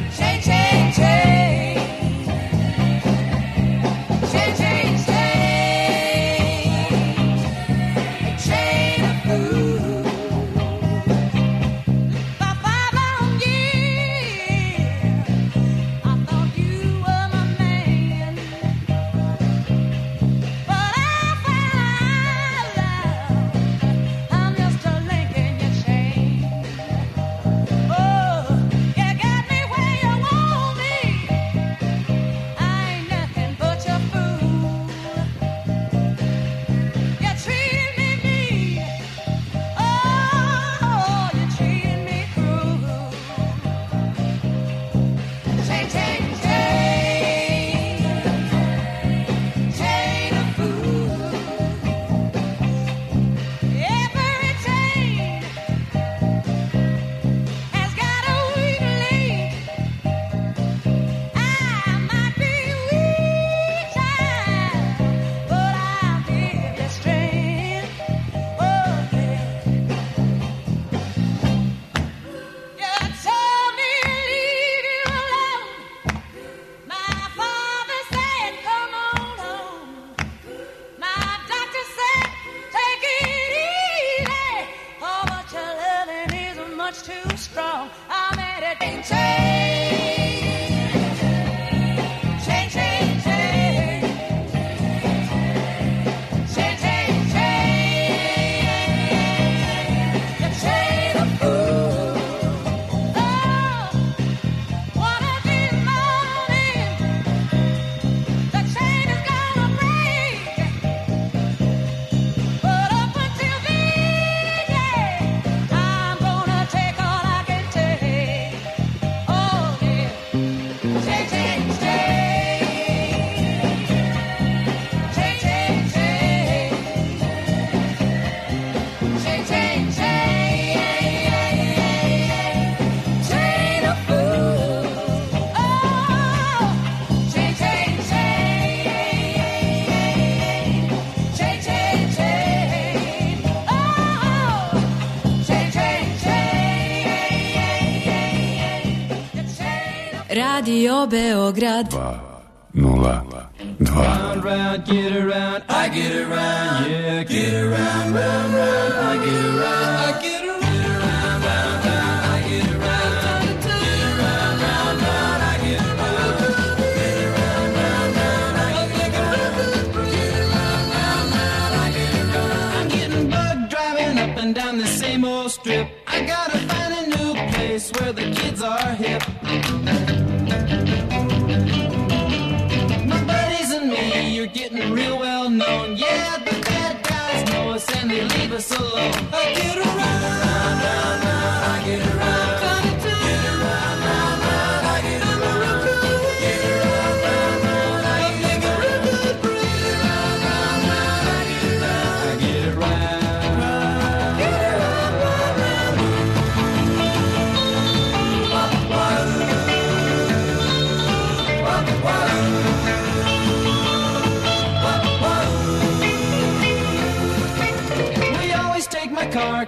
Radio Beograd 202. Round, round, get around, I get around, yeah, get around, round, round, I get around, I get around, round, round, I get around, get around, round, round, I get around, get around, round, round, I get around, get around, round, round, I get around. I'm getting bugged driving up and down the same old strip. I gotta find a new place where the kids are hip. You're getting real well known. Yeah, the bad guys know us and they leave us alone. I get around.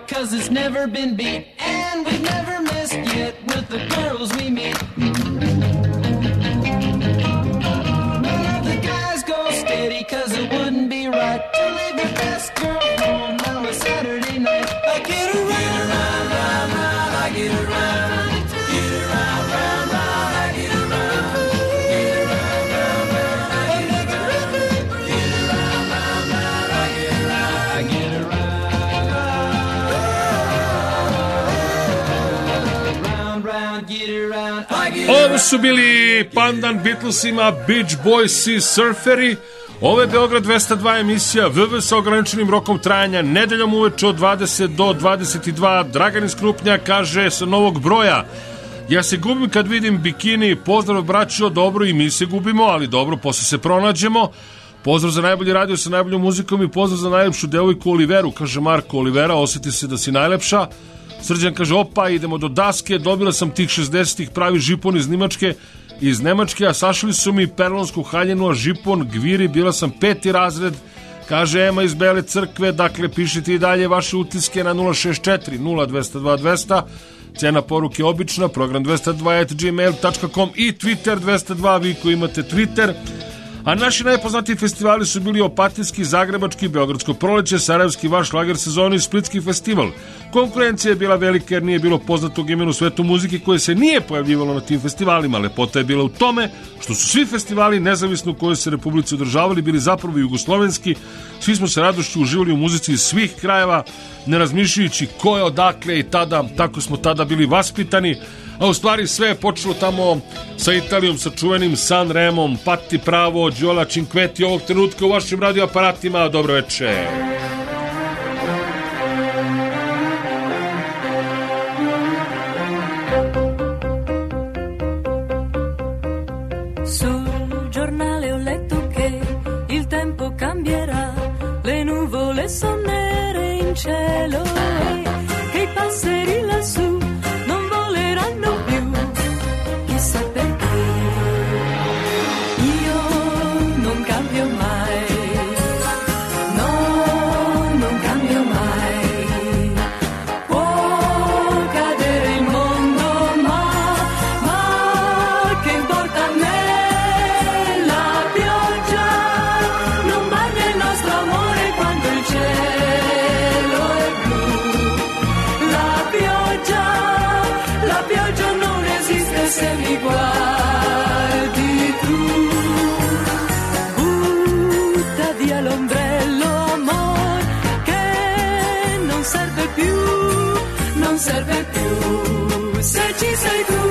'cause it's never been beat. And we've never missed yet with the girls we meet. None of the guys go steady 'cause it wouldn't be right to leave the best girl home on a Saturday night. I get around, round, round, round, I get around. Get around, round, round, I get around. Get around, round, round, I get around. Get around, round, round, I get around. I get around. Round, round, get around, I get around. Ovo su bili pandan Beatlesima, Beach Boys i Surferi. Ovo je Beograd 202 emisija VV sa ograničenim rokom trajanja, nedeljom uveče od 20 do 22. Dragan iz Krupnja kaže sa novog broja: ja se gubim kad vidim bikini, pozdrav braćo, dobro i mi se gubimo, ali dobro, posle se pronađemo. Pozdrav za najbolji radio sa najboljom muzikom i pozdrav za najlepšu devojku Oliveru, kaže Marko Olivera, osjeti se da si najlepša. Srđan kaže, opa, idemo do daske, dobila sam tih 60-ih pravi žipon iz Nemačke, a sašli su mi perlonsku haljenu, a žipon gviri, bila sam 5. razred, kaže Ema iz Bele Crkve. Dakle, pišite i dalje vaše utiske na 064 0202 200, cena poruke obična, program 202@gmail.com i Twitter 202, vi koji imate Twitter. A naši najpoznatiji festivali su bili Opatijski, Zagrebački, Beogradsko proleće, Sarajevski vaš šlager sezoni i Splitski festival. Konkurencija je bila velika jer nije bilo poznatog imena u svetu muzike koje se nije pojavljivalo na tim festivalima. Lepota je bila u tome što su svi festivali, nezavisno u kojoj se republici održavali, bili zapravo jugoslovenski. Svi smo se radošću uživali u muzici iz svih krajeva, ne razmišljajući ko je odakle i tada, tako smo tada bili vaspitani. A u stvari sve je počelo tamo sa Italijom, sa čuvenim San Remom, Patti Pravo, Đola Cinquetti, ovog trenutka u vašim radioaparatima. Dobro večer. Sul giornale ho letto che il tempo cambierà, le nuvole son nere in cielo e che i passeri lassù non voleranno più, chissà perché. Io non cambio mai, no, non cambio mai. Può cadere il mondo, ma che importa a me? La pioggia non bagna il nostro amore quando il cielo è blu. La pioggia non esiste se mi guardi tu. Butta via l'ombrello, amor, che non serve più, non serve più se ci sei tu.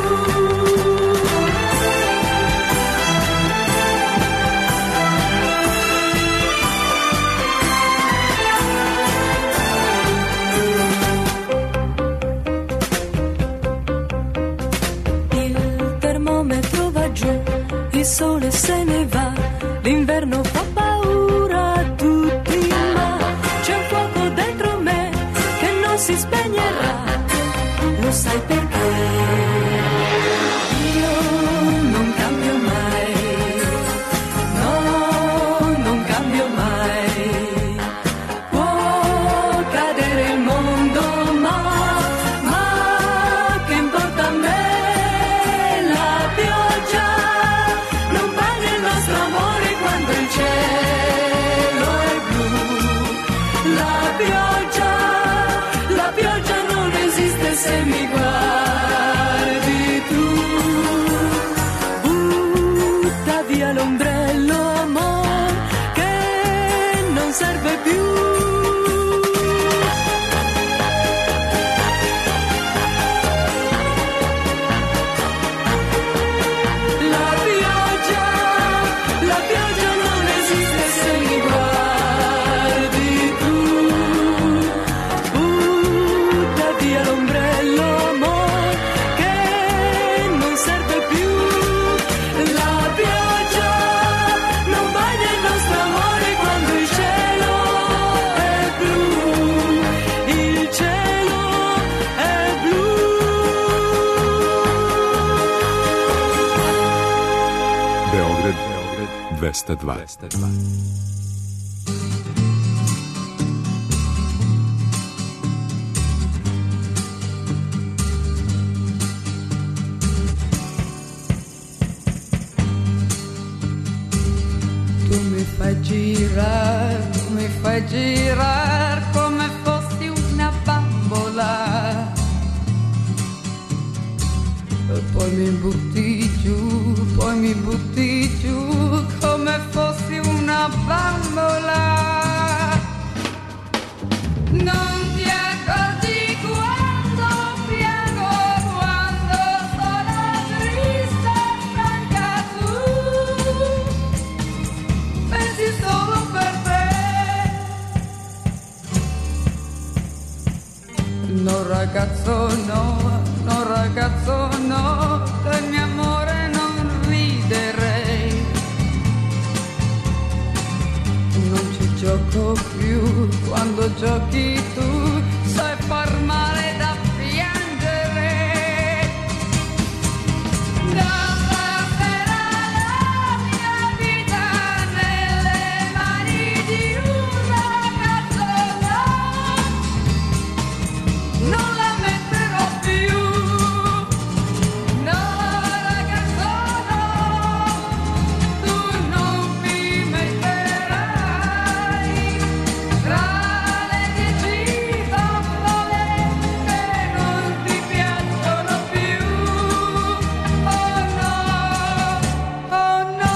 Il sole se ne va, l'inverno fa paura a tutti, ma c'è un fuoco dentro me che non si spegnerà, lo sai perché? Io non cambio mai, no, non cambio mai. Può cadere il mondo, ma che importa a me? La pioggia amore quando il cielo è blu. La pioggia non esiste se mi guardi tu. Butta via l'ombrello, amor, che non serve più. Beograd 202. fai girar come fossi una bambola. Poi mi butti giù come fossi una bambola. Non ti accorgi quando piango, quando sono triste e stanca, tu pensi solo per te. No ragazzo no, del mio amore non riderei. Non ci gioco più, quando giochi tu sai far male da piangere. Da stasera la mia vita nelle mani di un ragazzo, non la metterò più. No ragazzo no, tu non mi metterai tra le 10 bambole che non ti piacciono più. Oh no, oh no.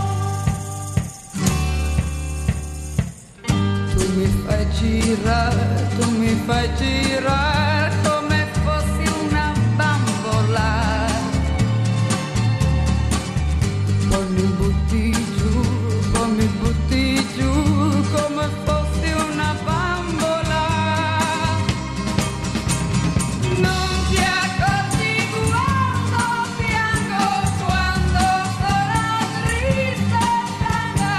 Tu mi fai girare come fossi una bambola. Poi mi butti giù come fossi una bambola. Non ti accorgi quando piango, quando sono triste e stanca,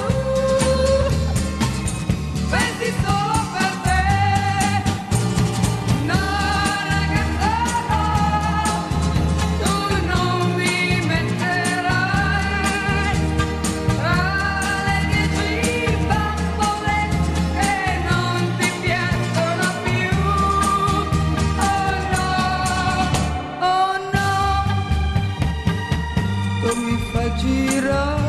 pensi solo per te. No ragazzo no, tu non mi metterai tra le 10 bambole che non ti piacciono più. Oh no, oh no, tu mi fai girare.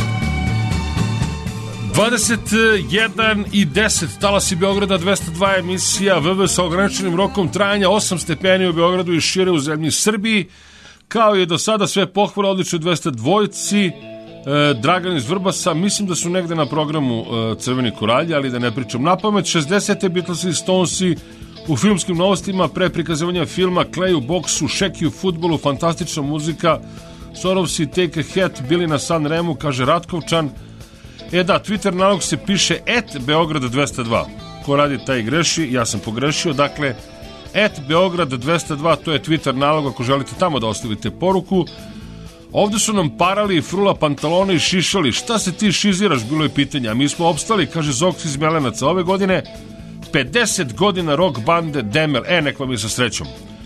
21:10 talasi Beograda 202 emisija VV sa ograničenim rokom trajanja, 8 stepeni u Beogradu i šire u zemlji Srbiji. Kao je do sada sve pohvale odlične 202-ci. Dragan iz Vrbasa, mislim da su negde na programu Crveni koralji, ali da ne pričam na pamet. 60. Beatlesi i Stonesi u filmskim novostima, pre prikazivanja filma, Clay u boksu, Šeki u futbolu, fantastična muzika, Sorovsi, Take a Hat, bili na San Remu, kaže Ratkovčan. Da, Twitter nalog se piše @Beograd 202. Ko radi taj greši, ja sam pogrešio. Dakle, @Beograd 202, to je Twitter nalog ako želite tamo da ostavite poruku. Ovde su nam parali i frula pantalone i šišali. Šta se ti šiziraš, bilo je pitanje. A mi smo opstali, kaže Zoks iz Melenaca. Ove godine 50 godina rock bande Demel. Nek vam je sa srećom.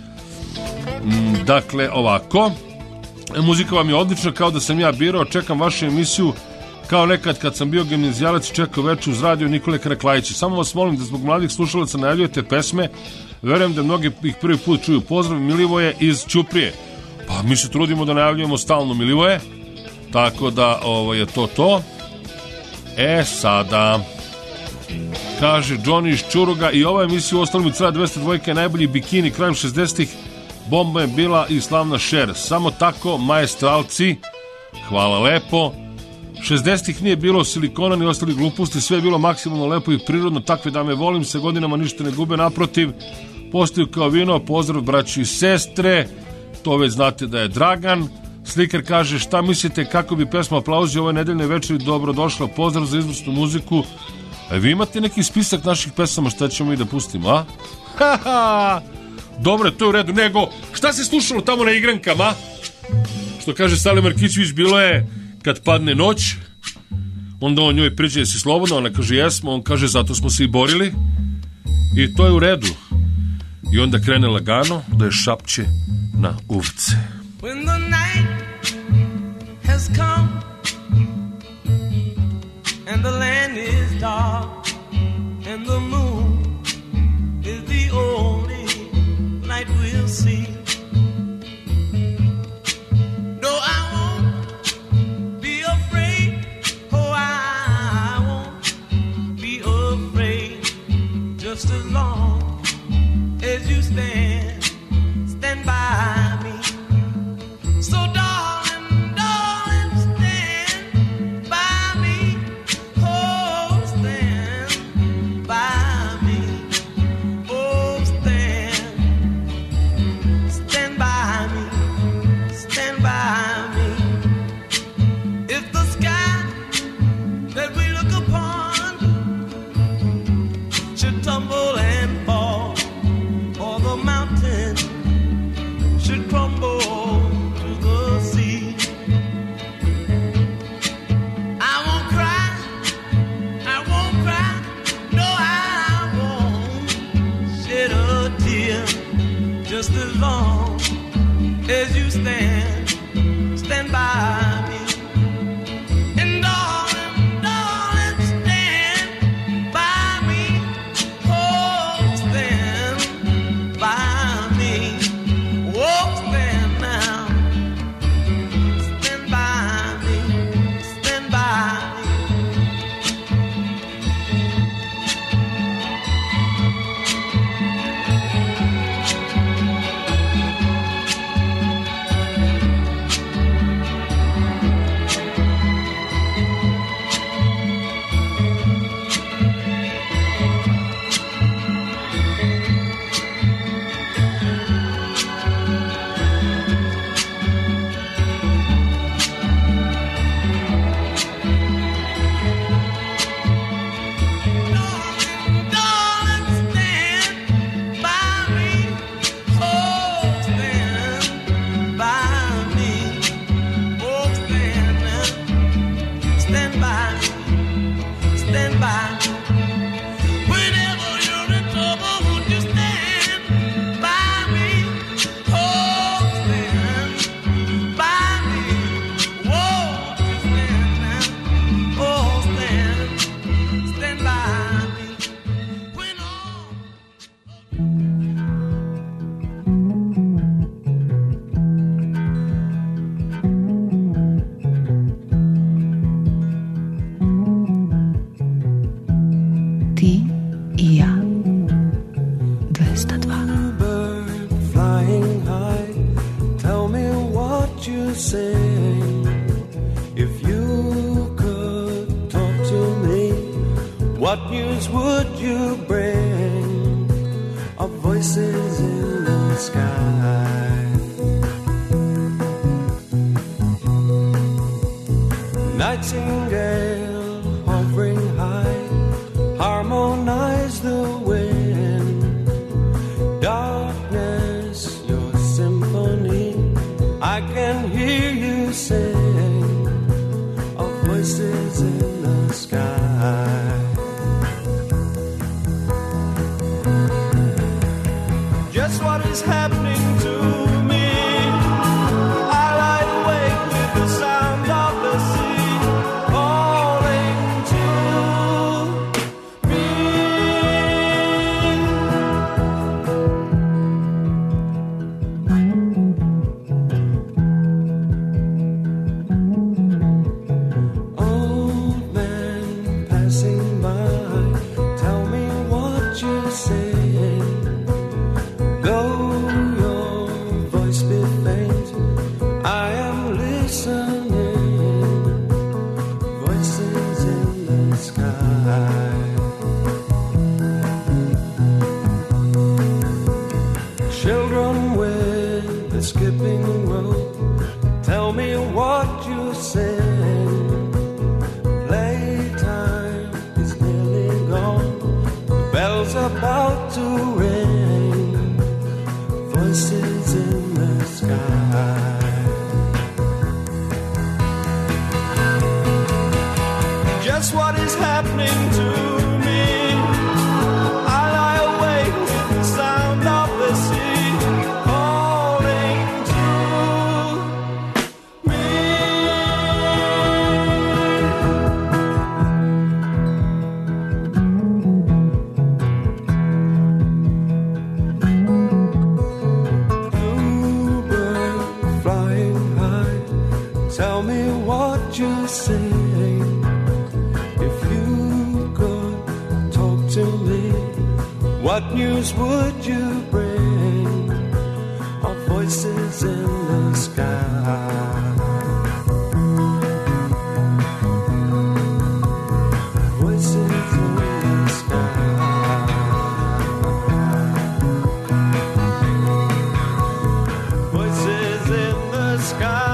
Dakle, ovako. Muzika vam je odlična, kao da sam ja birao. Čekam vašu emisiju kao nekad kad sam bio gimnazijalac i čekao večer uz radio Nikole Kraklajića. Samo vas molim da zbog mladih slušalaca najavljujete pesme. Verujem da mnogi ih prvi put čuju. Pozdrav Milivoje iz Ćuprije. Pa mi se trudimo da najavljujemo stalno Milivoje. Tako da je to. Sada kaže Johnny iz Čuruga i ova emisija u ostalim Cra 202 je najbolji bikini krajem 60-ih. Bomba je bila i slavna Šer. Samo tako, maestralci. Hvala lepo. 60-ih nije bilo silikona ni ostalih gluposti, sve je bilo maksimalno lepo i prirodno, takve dame volim, sa godinama ništa ne gube, naprotiv, postaju kao vino. Pozdrav braći i sestre, to već znate da je Dragan. Slikar kaže, šta mislite kako bi pesma Aplauzi ove nedeljne večeri dobrodošla, pozdrav za izvrsnu muziku. Vi imate neki spisak naših pesama, šta ćemo mi da pustimo, a? Dobro, to je u redu, nego šta se slušalo tamo na igrankama? Što kaže Sale Markićević, bilo je kad padne noć, onda on njoj priđe, jesi slobodno, ona kaže jesmo, on kaže zato smo se i borili, i to je u redu. I onda krene lagano da je šapće na uvce. When the night has come and the land is dark and the moon is the only light we'll see. No, I won't be afraid. Oh, I stand by me, stand by me. Whenever you're in trouble, won't you stand by me? Oh, stand by me. Won't you stand now? Oh, stand by me. When all Ti i ja. 202. Bird flying high, tell me what you say. If you could talk to me, what news would you bring? Of voices in the sky. Nightingale hovering high, harmonize the wind. Darkness, your symphony, I can hear you sing. Of voices in the sky. Just what is happening to me? I lie awake with the sound of the sea calling to me. Old man passing by, tell me what you say. Though your voice be faint, I am listening. Voices in the sky. Children with the skipping rope, tell me what you sing. Playtime is nearly gone, the bell's about to ring. Voices in the sky. Just what is happening to me? I lie awake with the sound of the sea calling to me. Bluebird flying high, tell me what you sing. If you could talk to me, what news would you bring? Of voices in the sky. Voices in the sky. Voices in the sky.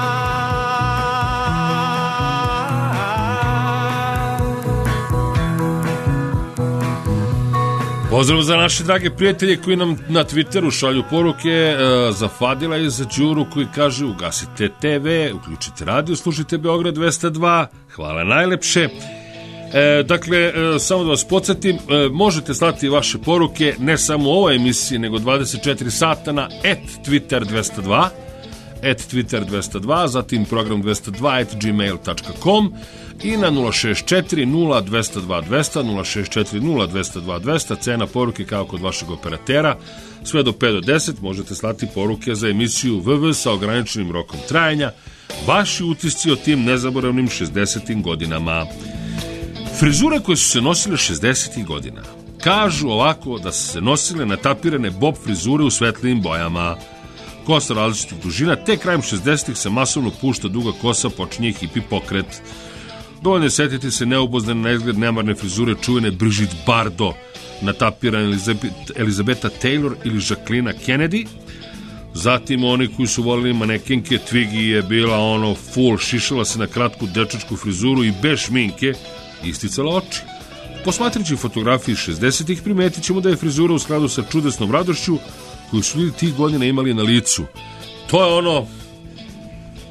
Pozdrav za naše drage prijatelje koji nam na Twitteru šalju poruke, za Fadila i za Đuru koji kaže ugasite TV, uključite radio, slušajte Beograd 202, hvala najlepše. Dakle, samo da vas podsjetim, možete slati vaše poruke ne samo u ovoj emisiji, nego 24 sata na @Twitter202, @Twitter202, zatim program 202@gmail.com i na 064 0202 200, 064 0202 200, cena poruke kao kod vašeg operatera. Sve do 5 do 10 možete slati poruke za emisiju VV sa ograničenim rokom trajanja. Vaši utisci o tim nezaboravnim 60. godinama. Frizure koje su se nosile 60. godina. Kažu ovako da su se nosile natapirane bob frizure u svetlijim bojama. Kosa različitih dužina, te krajem 60-ih se masovno pušta duga kosa, počinje hipi pokret. Dovoljno je setiti se neobozdane na izgled nemarne frizure čuvene Brigitte Bardot, natapirane Elizabeta Taylor ili Jacqueline Kennedy. Zatim oni koji su volili manekenke, Twiggy je bila ono full, šišala se na kratku dečačku frizuru i bez šminke isticala oči. Posmatrajući fotografije iz 60-ih primetit ćemo da je frizura u skladu sa čudesnom radošću koju su ljudi tih godina imali na licu. To je ono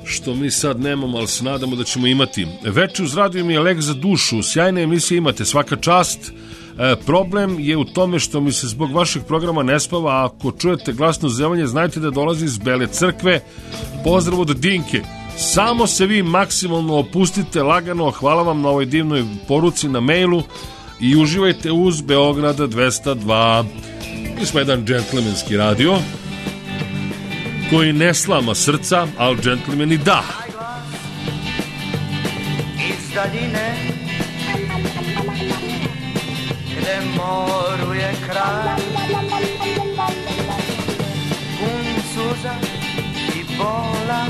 što mi sad nemamo, ali se nadamo da ćemo imati. Veče uz radio mi je lek za dušu, sjajne emisije imate, svaka čast. Problem je u tome što mi se zbog vašeg programa ne spava, a ako čujete glasno zevanje, znajte da dolazi iz Bele Crkve. Pozdrav od Dinke. Samo se vi maksimalno opustite lagano, hvala vam na ovoj divnoj poruci na mailu i uživajte uz Beograda 202. Mi smo jedan džentlmenski radio koji ne slama srca, ali džentlmeni da. Iz daljine gde moru je kraj, pun suza i bola,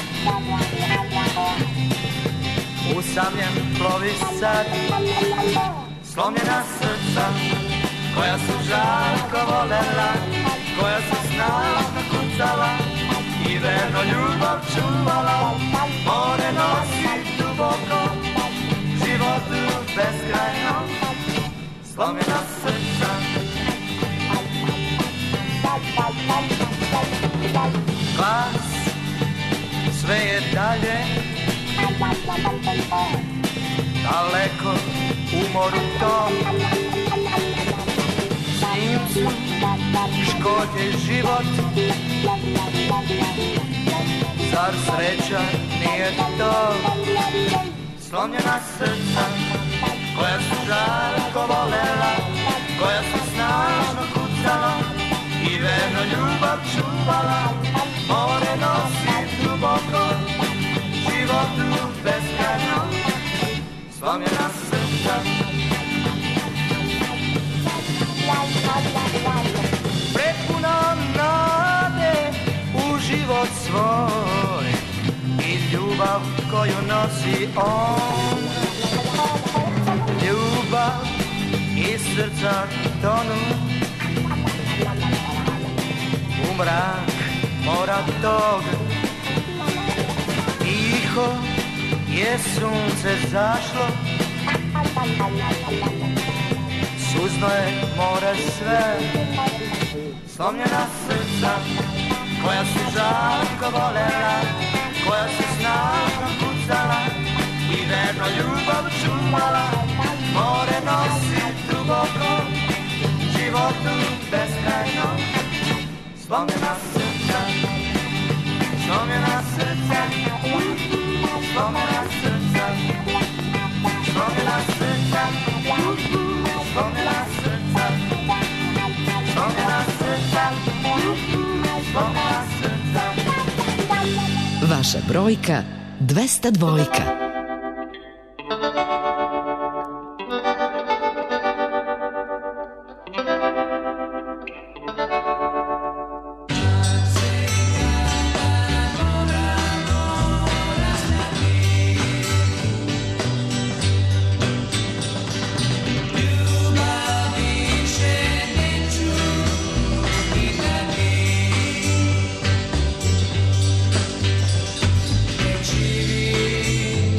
usamljen plovi sad, slomljena srca koja su žarko volela, koja su snažno kucala i verno ljubav čuvala. More nosi duboko, životu beskrajno, slomljena srca. Glas, sve je dalje, daleko u moru tom, s njim su školje život. Zar sreća nije to? Slomljena srca koja su žarko volela, koja su snažno kucala i verno ljubav čuvala. More nosi duboko, životu beskrajno, slomljena srca. Prepuna nade u život svoj i ljubav koju nosi on. Ljubav i srca tonu u mrak mora tog. Tiho je sunce zašlo, suzno je more sve. Slomljena srca koja su žarko volela, koja su snažno kucala i verno ljubav čuvala. More nosi duboko, životu beskrajno, slomljena srca, slomljena srca, slomljena srca, slomljena srca, slomljena srca, slomljena srca, slomljena srca. Vaša brojka 202. Živi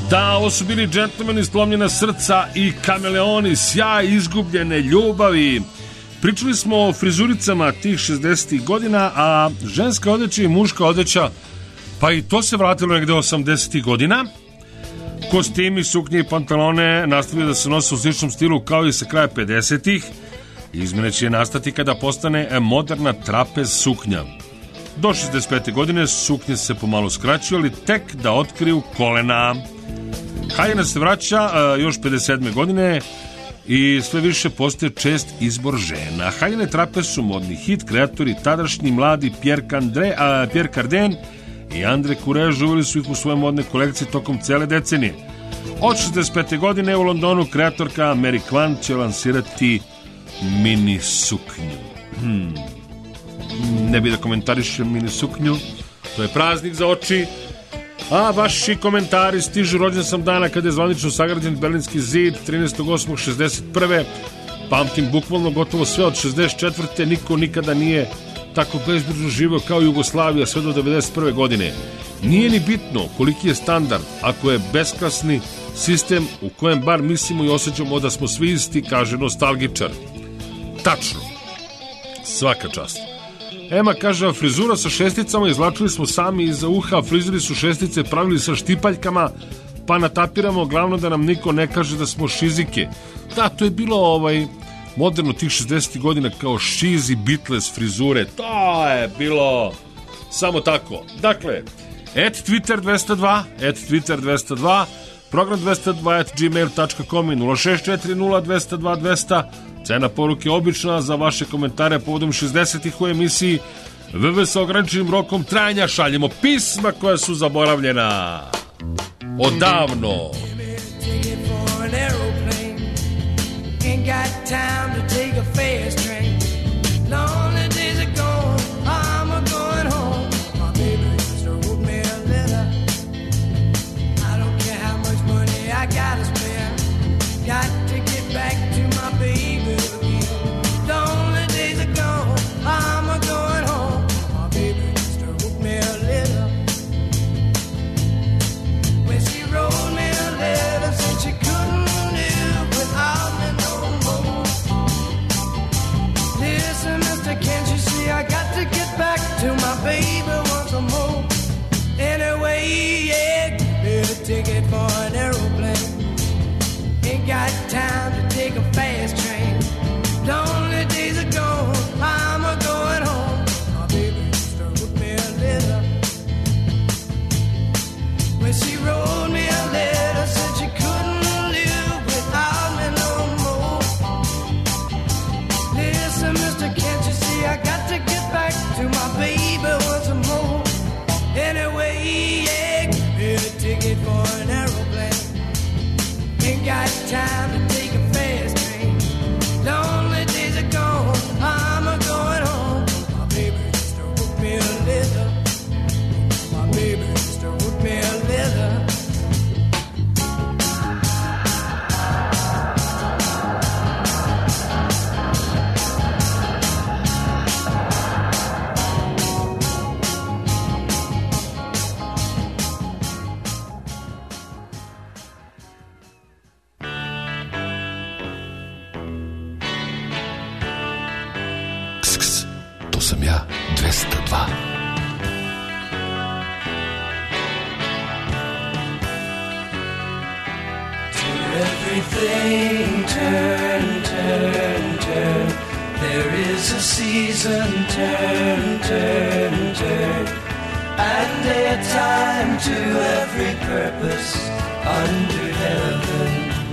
Da, ovo su bili Džentlmeni, Slomljena srca i Kameleoni, sjaj izgubljene ljubavi. Pričali smo o frizuricama tih 60. godina, a ženska odeća i muška odeća, pa i to se vratilo negde 80. godina. Kostimi, suknje i pantalone nastavljaju da se nose u sličnom stilu kao i sa kraja 50. Izmene će nastati kada postane moderna trapez suknja. Do 65. godine suknje se pomalo skraćuju, ali tek da otkriju kolena. Haljina se vraća još 57. godine i sve više postaje čest izbor žena. Haljine trapez su modni hit, kreatori tadašnji mladi Pierre Cardin i Andre Courrèges uveli su ih u svoje modne kolekcije tokom cele decenije. Od 65. godine u Londonu kreatorka Mary Quant će lansirati mini suknju. Ne bih da komentarišem mini suknju, to je praznik za oči. A vaši komentari stižu: rođen sam dana kada je zvanično sagrađen Berlinski zid 13.8.61. Pamtim bukvalno gotovo sve od 64. Niko nikada nije tako bezbrižno živeo kao Jugoslavija sve do 91. godine. Nije ni bitno koliki je standard ako je besklasni sistem u kojem bar mislimo i osjećamo da smo svi isti, kaže nostalgičar. Tačno. Svaka čast. Ema kaže, frizura sa šesticama izvlačili smo sami iza uha, frizeri su šestice pravili sa štipaljkama, pa natapiramo, glavno da nam niko ne kaže da smo šizike. Da, to je bilo moderno tih 60. godina kao šizi Beatles frizure. To je bilo samo tako. Dakle, @Twitter202, program 202@gmail.com i 064020200. Cena poruke obična za vaše komentare povodom 60-ih u emisiji VV sa ograničenim rokom trajanja. Šaljemo pisma koja su zaboravljena odavno. To my baby once more. Anyway, yeah, get a ticket for an aeroplane. Ain't got time to take a fast train. Lonely days are gone, I'm a going home. My baby used to wrote me a letter. When she wrote me a letter, said she couldn't live without me no more. Listen, mister, can't you see I got to get back to my baby once more. Anyway, yeah, get a ticket for an aeroplane. Ain't got time to take a fast train. Lonely days are gone, I'm a going home. My baby used to wrote me a letter. My baby used to wrote me a letter. sam ja 202. Everything turn, turn, turn. There is a season, turn, turn, turn. And a time to every purpose under heaven.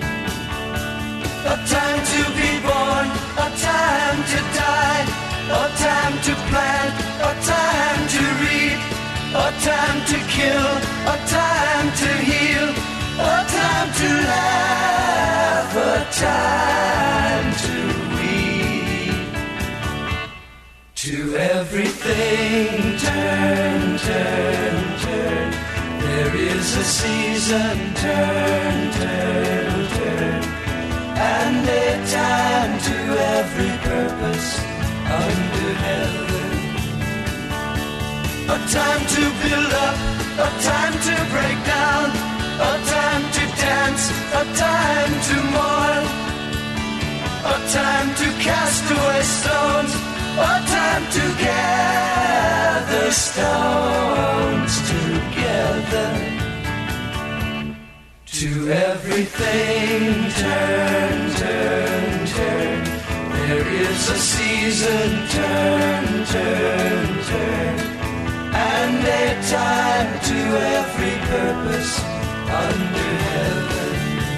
A time to be born, a time to die, a time to plant, a time to reap, a time to kill, a time to heal, a time to laugh, a time to weep. To everything turn, turn, turn. There is a season, turn, turn, turn. And a time to every purpose under heaven. A time to build up, a time to break down, a time a time to mourn, a time to cast away stones, a time to gather stones together. To everything turn, turn, turn. There is a season, turn, turn, turn. And a time to every purpose under heaven.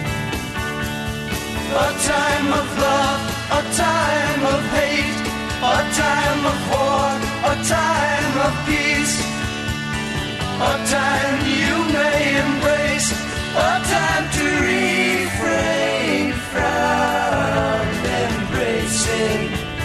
A time of love, a time of hate, a time of war, a time of peace. A time you may embrace, a time to refrain from embracing.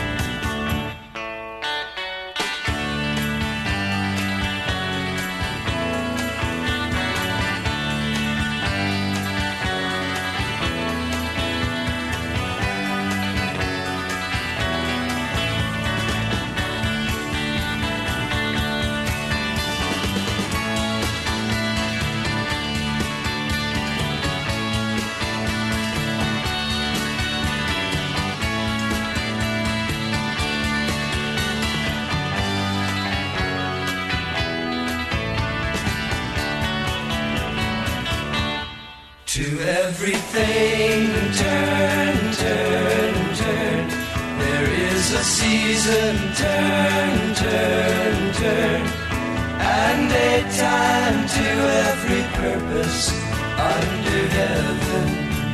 To everything turn, turn, turn. There is a season, turn, turn, turn. And a time to every purpose under heaven.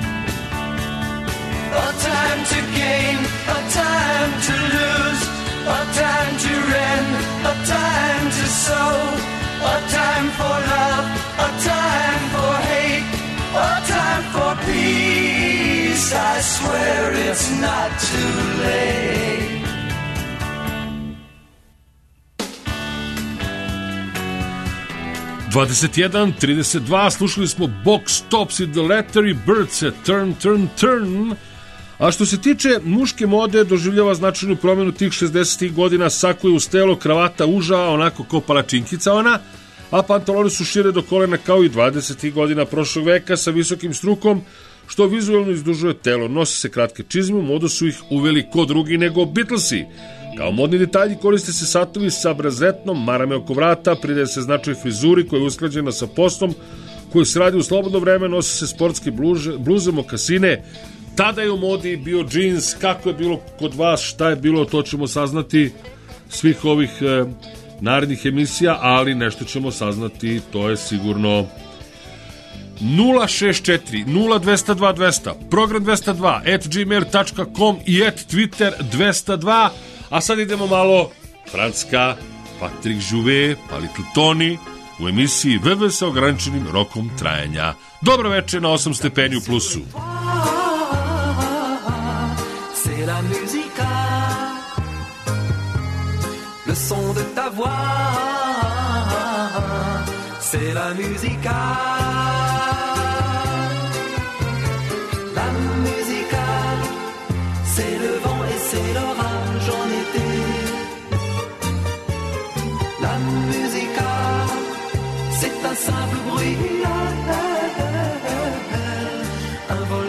A time to gain, a time to lose, a time to rend, a time to sow, a time for love, a time for hate, a time for peace. I swear it's not too late. Dvadeset 32, slušali smo Box Tops i The Letter i Birds at Turn, Turn, Turn. A što se tiče muške mode, doživljava značajnu promjenu tih 60-ih godina, sako je uz telo, kravata uža, onako kao palačinkica ona, a pantaloni su šire do kolena kao i 20. godina prošlog veka sa visokim strukom, što vizualno izdužuje telo. Nosi se kratke čizme, u modu su ih uveli ko drugi nego Beatlesi. Kao modni detalji koriste se satovi sa brazetnom, marame oko vrata, pridaje se značaj frizuri koja je usklađena sa poslom koju se radi u slobodno vreme, nosi se sportske bluze, mokasine. Tada je u modi bio džins. Kako je bilo kod vas, šta je bilo, to ćemo saznati svih ovih narednih emisija, ali nešto ćemo saznati, to je sigurno. 064 0202 200, program 202 @gmail.com i @twitter 202. A sad idemo malo Franska, Patrick Jouvet, pa Little Tony u emisiji VV sa ograničenim rokom trajanja. Dobro večer na 8 stepeni u plusu. C'est la musica, le son de ta voix, c'est la musica, la musica, c'est le vent et c'est l'orage en été, la musica, c'est un simple bruit, un vol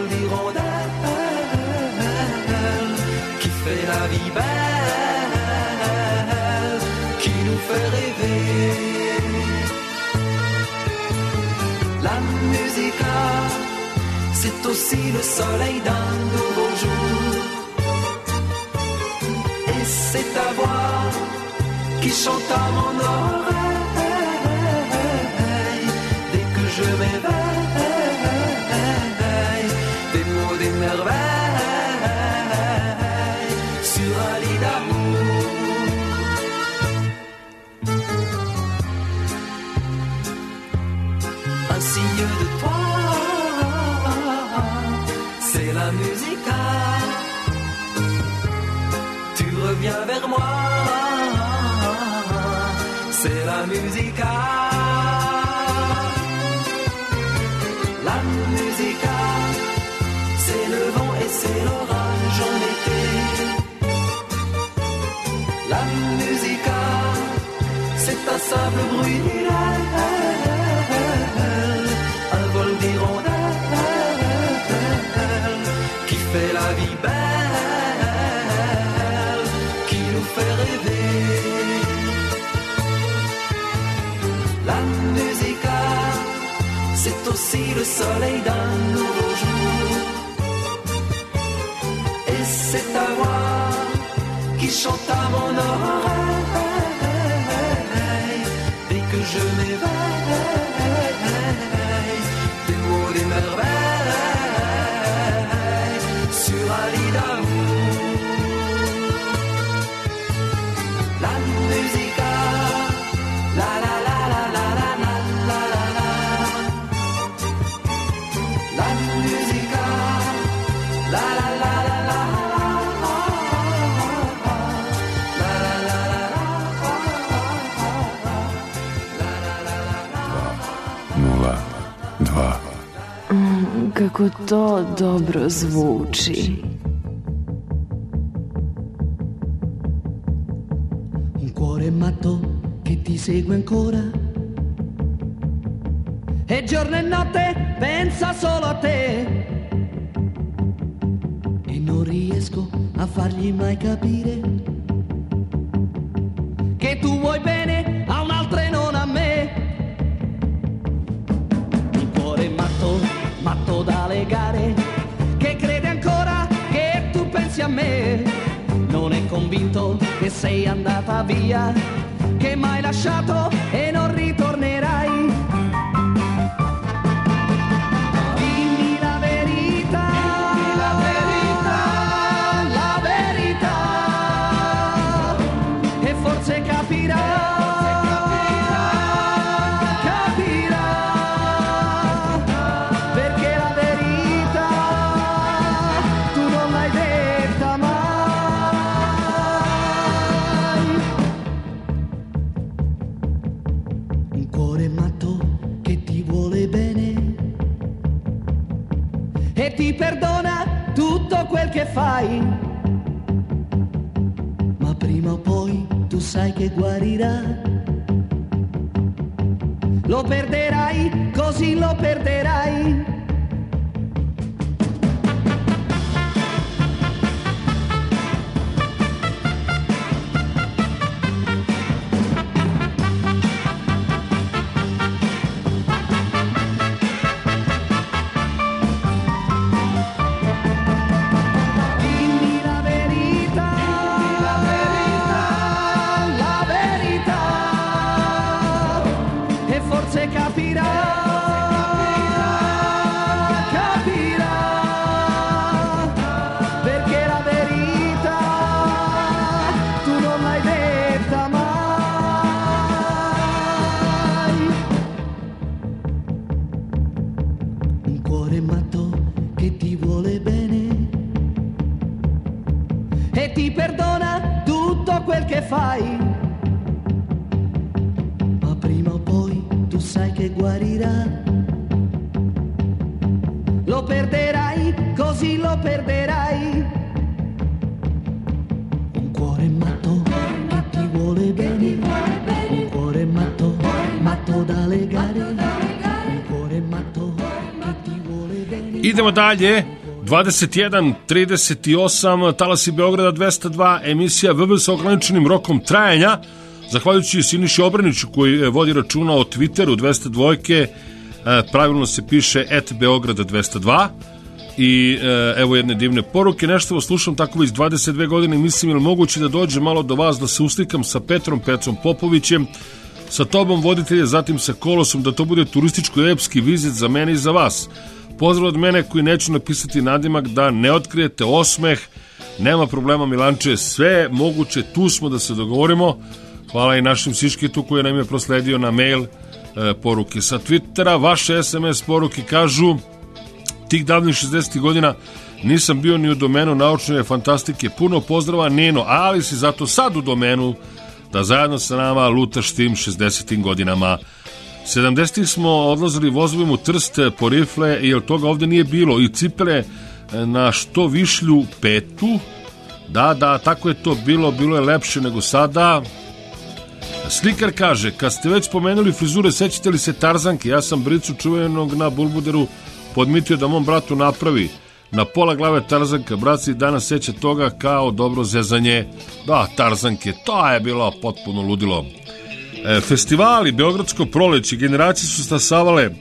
d'hirondelle qui fait la vie belle, qui nous fait rêver. La musica, c'est aussi le soleil d'un nouveau jour, et c'est ta voix qui chante à mon oreille dès que je m'éveille, des mots, des merveilles sur un lit d'amour. Un signe de toi, c'est la musica. Tu reviens vers moi, c'est la musica. La musica, c'est le vent et c'est l'orage en été. La musica, c'est un simple bruit, un vol d'hirondelle c'est aussi le soleil d'un nouveau jour. Et c'est ta voix qui chante à mon oreille dès que je m'éveille du haut des merveilles sur un lit d'amour. La musica, la la la la la la la la la la musica, la la la la la. 2. Kako to dobro zvuči. Un cuore matto che ti segue ancora e giorno e notte pensa solo a te e non riesco a fargli mai capire che tu vuoi bene a un'altra e non a me. Matto da legare, che crede ancora che tu pensi a me, non è convinto che sei andata via, che m'hai lasciato e non ritornerai. Dimmi la verità, la verità, la verità, e forse capirai. E ti perdona tutto quel che fai, ma prima o poi tu sai che guarirà. Lo perderai, così lo perderai. Fai, ma prima o poi tu sai che guarirà. Lo perderai, così lo perderai. Un cuore matto che ti vuole bene, un cuore matto, matto da legare, un cuore matto che ti vuole bene. Idemo dalje. 21:38, talasi Beograda 202, emisija VB sa ograničenim rokom trajanja, zahvaljujući Siniši Obraniću koji vodi računa o Twitteru 202, pravilno se piše @Beograda 202 i evo jedne divne poruke, nešto vas slušam tako već 22 godine, mislim je li moguće da dođe malo do vas da se uslikam sa Pecom Popovićem, sa tobom voditelje, zatim sa Kolosom, da to bude turističko-epski vizit za mene i za vas. Pozdrav od mene koji neću napisati nadimak, da ne otkrijete osmeh, nema problema Milanče, sve moguće, tu smo da se dogovorimo. Hvala i našim Siškitu koji nam je prosledio na mail poruke sa Twittera. Vaše SMS poruke kažu: tih davnih 60. godina nisam bio ni u domenu naučne fantastike, puno pozdrava Nino, ali si zato sad u domenu da zajedno sa nama lutaš tim 60. godinama. 70-ih smo odlazili vozovima u Trst po rifle, jer toga ovde nije bilo, i cipele na što višlju petu. Da, tako je to bilo je lepše nego sada. Slikar kaže: kad ste već spomenuli frizure, sećate li se Tarzanke? Ja sam Bricu čuvenog na Bulbuderu podmitio da mom bratu napravi na pola glave Tarzanka. Brat se danas seća toga kao dobro zezanje. Da, Tarzanke, to je bilo potpuno ludilo. Festivali, Beogradsko proleće, generacije su stasavale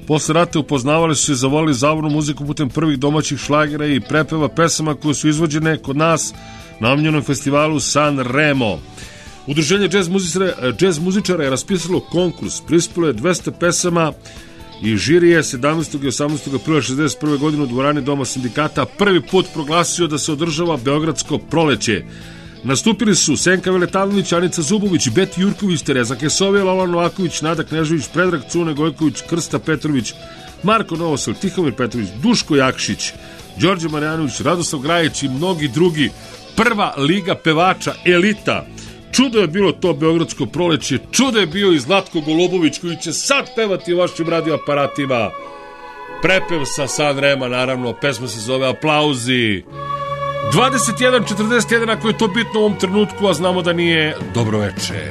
Posle rata upoznavali su se i zavolili zavornu muziku putem prvih domaćih šlagera i prepeva pesama koje su izvođene kod nas na omiljenom festivalu San Remo. Udruženje džez muzičara je raspisalo konkurs, prispelo je 200 pesama i žiri je 17. i 18. aprila 1961. godine u dvorani Doma sindikata prvi put proglasio da se održava Beogradsko proleće. Nastupili su Senka Veletanović, Anica Zubović, Beti Jurković, Tereza Kesovija, Lola Novaković, Nada Knežević, Predrag Cune Gojković, Krsta Petrović, Marko Novosel, Tihomir Petrović, Duško Jakšić, Đorđe Marjanović, Radoslav Grajić i mnogi drugi. Prva liga pevača, elita. Čudo je bilo to Beogradsko proleće, čudo je bio i Zlatko Golubović koji će sad pevati u vašim radioaparatima. Prepev sa San Rema, naravno, pesma se zove Aplauzi. 21:41, ako je to bitno u ovom trenutku, a znamo da nije. Dobro veče.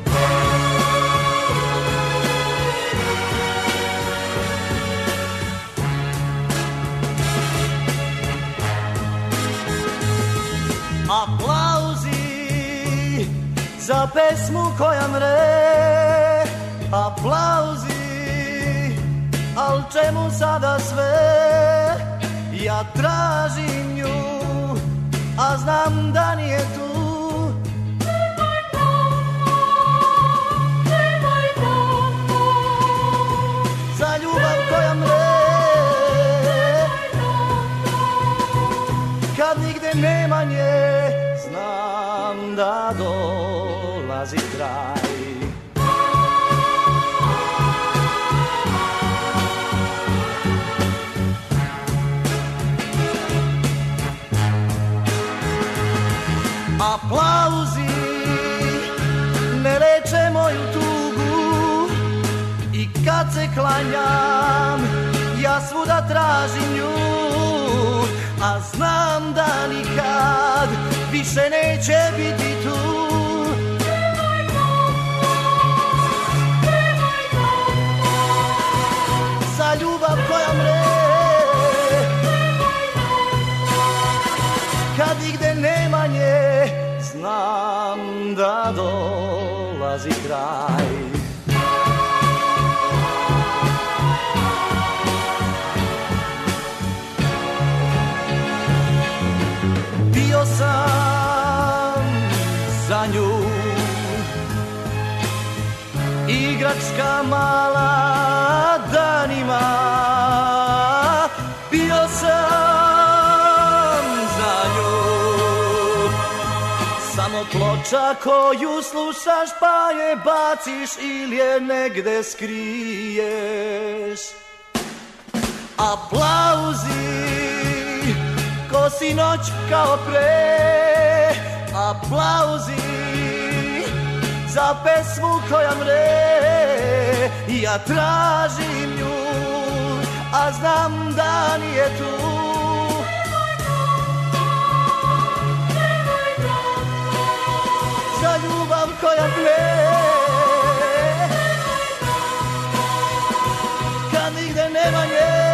Aplauzi za pesmu koja mre, aplauzi, al čemu sada sve? Ja tražim nju, a znam da nije tu. Za ljubav koja mre, kad nigde nema nje, znam da dolazi kraj. Aplauzi ne leče moju tugu i kad se klanjam ja svuda tražim nju, a znam da nikad više neće biti tu. Za ljubav koja mre, kad nigde nema nje, znam da dolazi kraj. Bio sam za nju igračka mala danima, bio sam za nju samo ploča koju slušaš pa je baciš ili je negde skriješ. Aplauzi ko sinoć kao pre, aplauzi za pesmu koja mre. Ja tražim nju, a znam da nije tu. Za ljubav koja mre, kad nigde nema nje.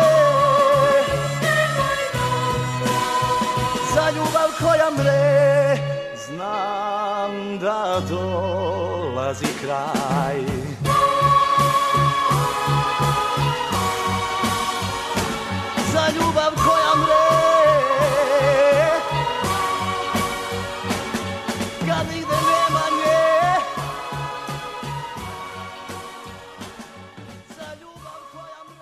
Za ljubav koja mre, znam da dolazi kraj. Za ljubav koja mre, kad nigde nema nje. Za ljubav koja mre.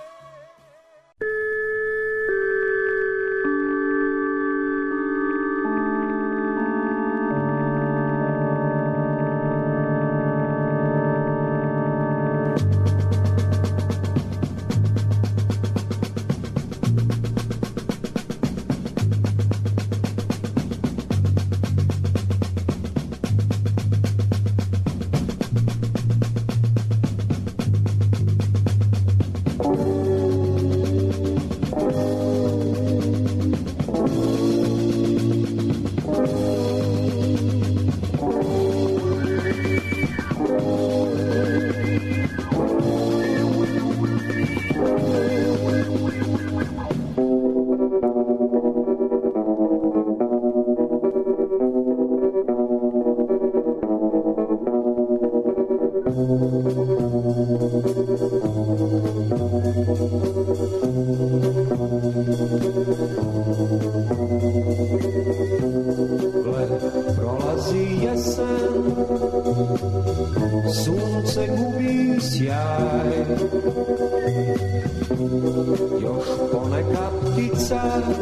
Još poneka ptica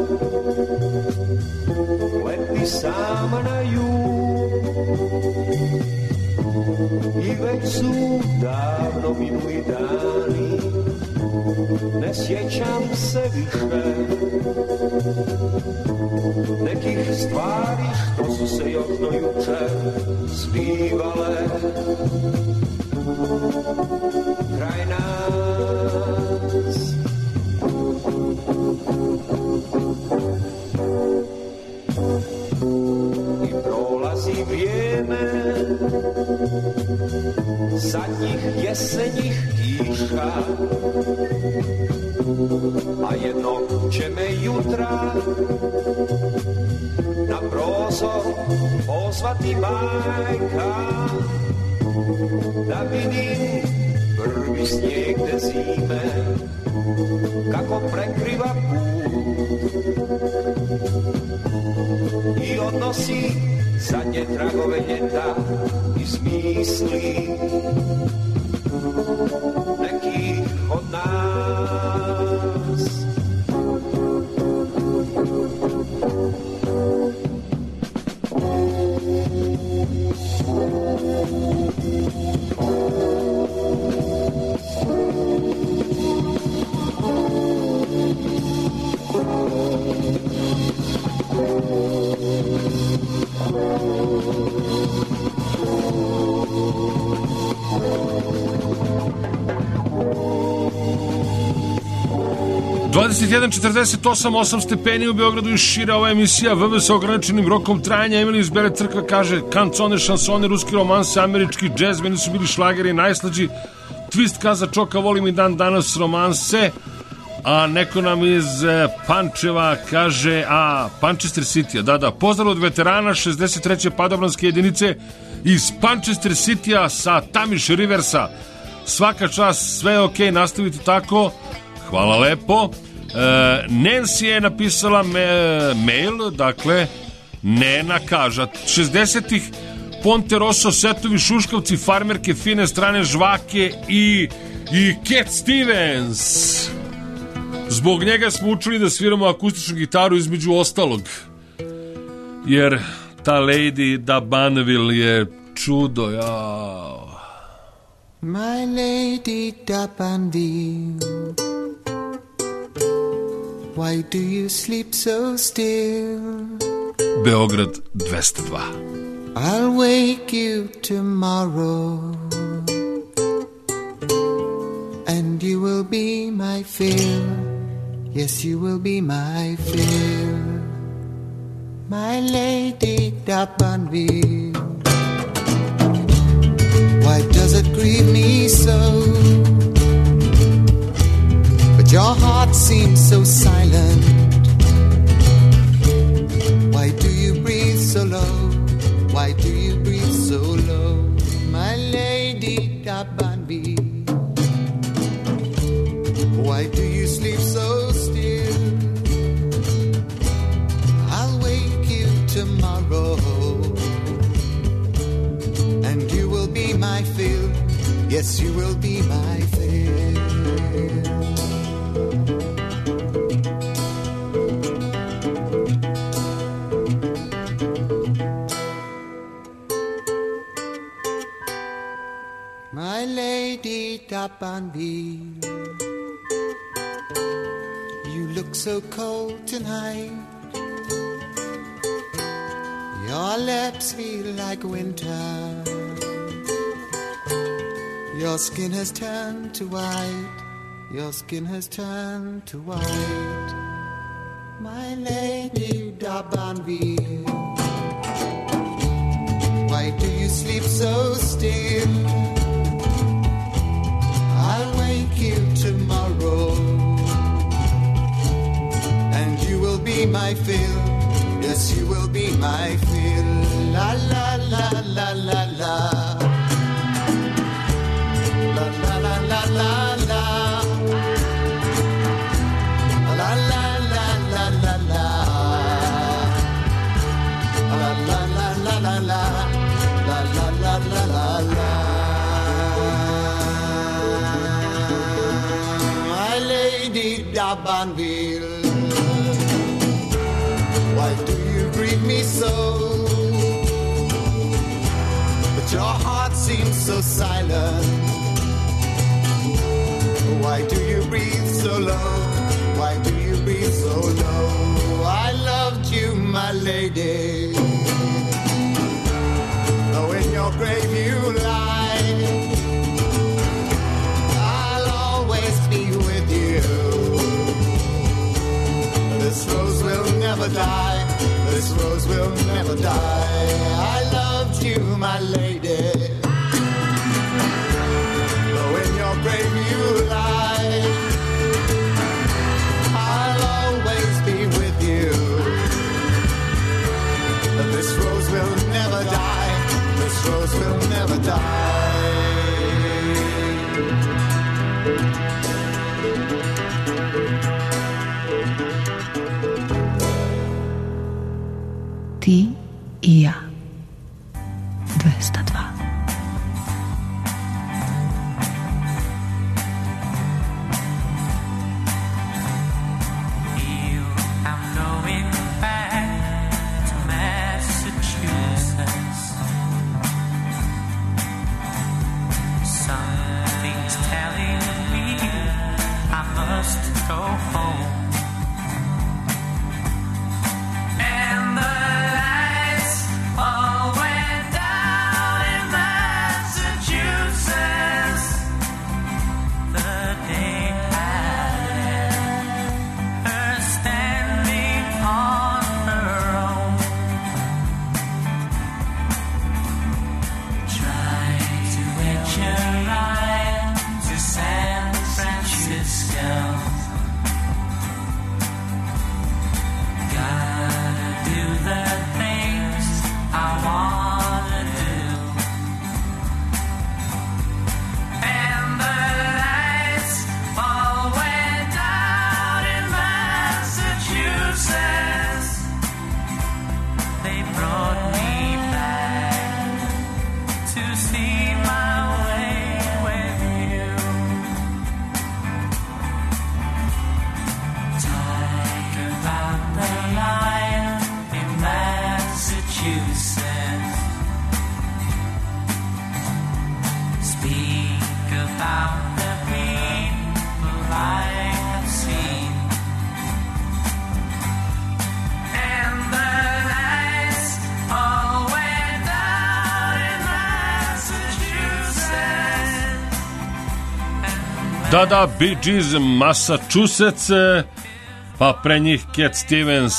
leti sama na jug i već su davno minuli dani, ne sjećam se više nekih stvari što su se još do juče zbivale kraj nas. I prolazi vrijeme zadnjih jesenjih kiša, a jednog će me jutra na prozor pozvati majka, da vidim prvi snijeg te zime kako prekriva put i odnosi zadnje tragove ljeta iz misli nekih od nas. ...21:48 stepeni u Beogradu i šire. Ova emisija VV sa ograničenim rokom trajanja. Emil iz Bele Crkve kaže kancone, šansone, ruski romanse, američki džez, meni su bili šlageri najslađi. Twist kaza Čoka, volim i dan danas romanse. A neko nam iz Pančeva kaže, Manchester City, da, pozdrav od veterana 63. padobranske jedinice iz Manchester City-a sa Tamiš Riversa. Svaka čast, sve je okej, nastavite tako. Hvala lepo. Nancy je napisala mail, dakle, Nena kažat. 60-ih Ponte Rosso, setovi, šuškavci, farmerke, fine strane, žvake i Cat Stevens. Zbog njega smo učili da sviramo akustičnu gitaru između ostalog. Jer ta Lady da Bonneville je čudo, jao. My Lady da Bonneville, why do you sleep so still? Beograd 202. I'll wake you tomorrow, and you will be my fill. Yes, you will be my fill. My Lady da Bonneville, why does it grieve me so? But your heart seems so silent. Why do you breathe so low? Why do you breathe so low? My Lady da Bonneville, why do you sleep so still? I'll wake you tomorrow, and you will be my fill. Yes, you will be my fill. My Lady da Bonneville, you look so cold tonight. Your lips feel like winter. Your skin has turned to white. Your skin has turned to white. My Lady da Bonneville, why do you sleep so still? I'll wake you tomorrow, and you will be my fill. Yes, you will be my fill. La la la la la la. La la la la la la. La la la la la la. La la la la la la. La la la la la la. My Lady D'Abanville. Why do you greet me so? But your heart seems so silent. Why do you breathe so low? Why do you breathe so low? I loved you, my lady. Though in your grave you lie, I'll always be with you. This rose will never die. This rose will never die. I loved you, my lady. Though in your grave you lie, I'll always be with you. This rose will never die. This rose will never die. Ti i ja. 202. Da, Bee Gees, Massachusetts, pa pre njih Cat Stevens,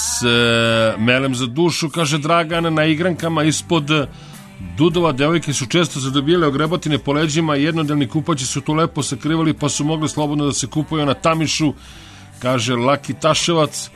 Melem za dušu, kaže Dragan, na igrankama ispod Dudova devojke su često zadobijele ogrebotine po leđima, jednodelni kupaći su tu lepo sakrivali, pa su mogli slobodno da se kupaju na Tamišu, kaže Laki Taševac.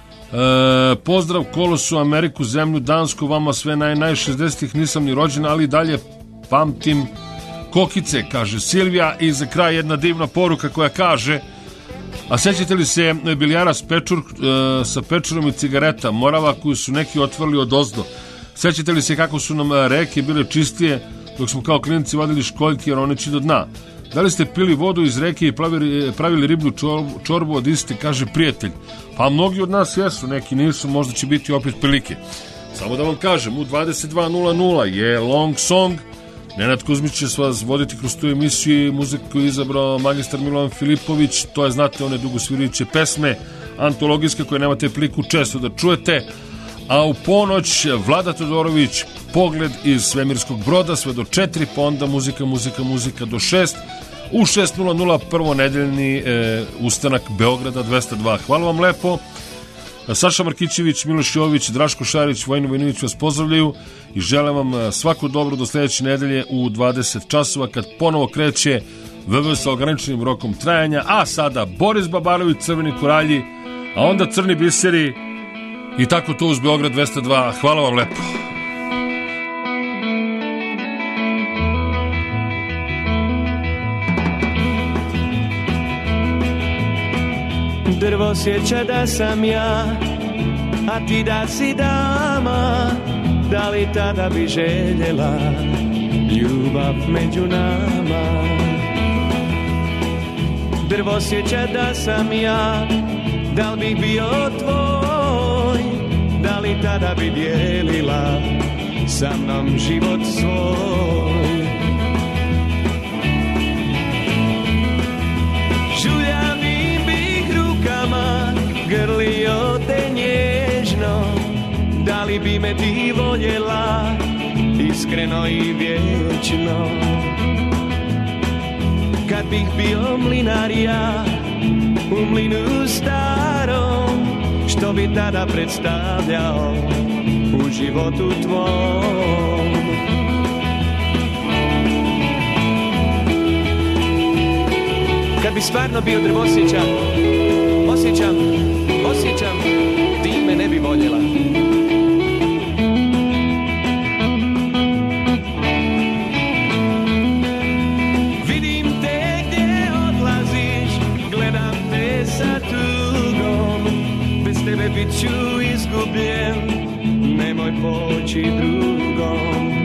Pozdrav Kolosu, Ameriku, zemlju, Dansku, vama sve naj 60-ih, nisam ni rođen, ali dalje pamtim kokice, kaže Silvija. I za kraj jedna divna poruka koja kaže: a sećate li se bilijara sa pečurom i cigareta, Morava koju su neki otvorili od ozdo? Sećate li se kako su nam reke bile čistije dok smo kao klinici vadili školjke jer one će do dna? Da li ste pili vodu iz reke i pravili riblju čorbu od iste, kaže prijatelj. Pa mnogi od nas jesu, neki nisu, možda će biti opet prilike. Samo da vam kažem, u 22.00 je Long Song. Nenad Kuzmić će vas voditi kroz tu emisiju. Muziku koju je izabrao magistar Milovan Filipović. To je, znate, one dugosvirajuće pesme antologijske koje nemate priliku često da čujete. A u ponoć Vlada Todorović, Pogled iz svemirskog broda, sve do 4, pa onda muzika do 6. U 6.00 prvo nedeljni ustanak Beograda 202. Hvala vam lepo. Saša Markićević, Miloš Jović, Draško Šarić, Vojin Vojinović vas pozdravljaju i želim vam svako dobro do sledeće nedelje u 20 časova kad ponovo kreće VV sa ograničenim rokom trajanja, a sada Boris Babarović, Crveni koralji, a onda Crni biseri i tako to uz Beograd 202. Hvala vam lepo. Drvo sjeća da sam ja, a ti da si dama. Da li tada bi željela ljubav među nama? drvo sjeća da sam ja, da li bih bio tvoj, da li tada bi dijelila sa mnom život svoj. Žuljavim bih rukama grlio te nježno, da li bi me ti voljela iskreno i vječno. Kad bih bio mlinar ja u mlinu starom, što bi tada predstavljao u životu tvom. Kad bi stvarno bio drvosjeća, osjećam, ti me ne bi voljela. Vidim te gdje odlaziš, gledam te sa tugom, bez tebe bit ću izgubljen, nemoj poći drugom.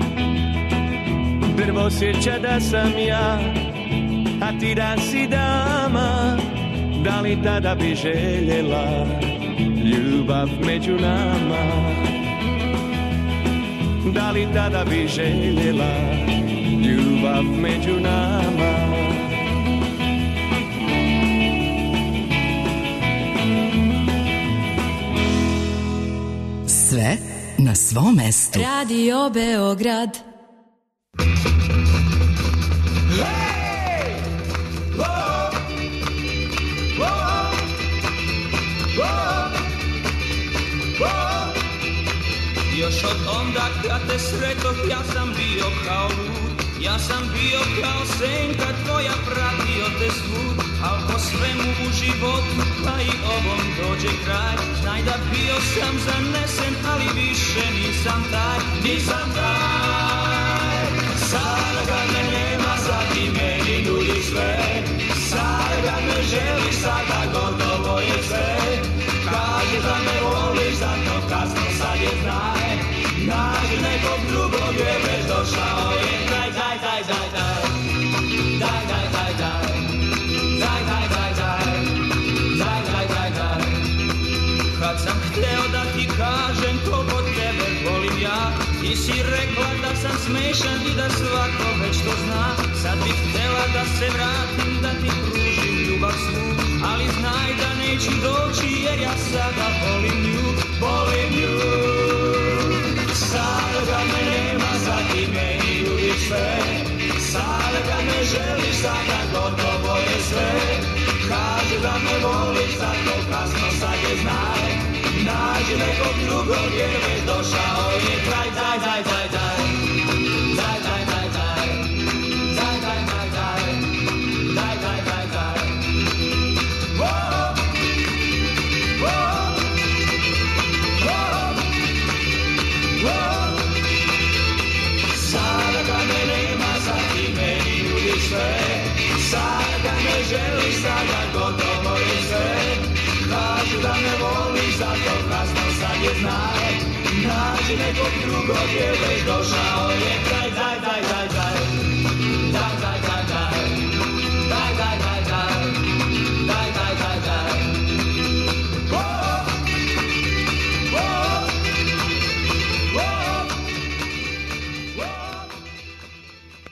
Drvo sjeća da sam ja, a ti da si dama, da li tada bi željela ljubav među nama? Da li tada bi željela ljubav među nama? Sve na svom mestu. Radio Beograd. Još od onda kad te sretoh ja sam bio kao lud, ja sam bio kao senka tvoja, pratio te svud, al po svemu u životu pa i ovom dođe kraj. Znaj da bio sam zanesen, ali više nisam taj, nisam taj. Sada kad me nema, sad ti meni nudiš sve, sada kad me želiš, sada gotovo je sve. Kaži da me voliš, zato kasno sad je znaj. Nađi nekog drugog jer već došao je kraj. Daj, daj, daj, daj. Daj, daj, daj, daj. Daj, daj, daj, daj. Daj, daj, daj, daj. Kad sam hteo da ti kažem koliko tebe volim ja, ti si rekla da sam smešan i da svako već to zna. Sad bih htela da se vratim, da ti pružim ljubav svu, ali znaj da neću doći jer ja sada volim nju, volim nju. Sada kad me nema, sad ti meni ljubiš sve, sada kad me želiš, sada gotovo je sve. Kaži da me voliš, zato kasno sad je znaj. Nađi nekog drugog jer već došao je kraj. Daj, daj, daj, daj. Daj, daj, daj, daj. Daj, daj, daj, daj. Daj, daj, daj, daj. Wow. Wow. Wow. Wow. Sada kad me nema, sad ti meni nudiš sve, sada kad me želiš, sada gotovo je sve. Kažu da me voliš, zato kasno sad je znaj. Nađi nekog drugog jer već došao je kraj. Daj, daj, daj, daj.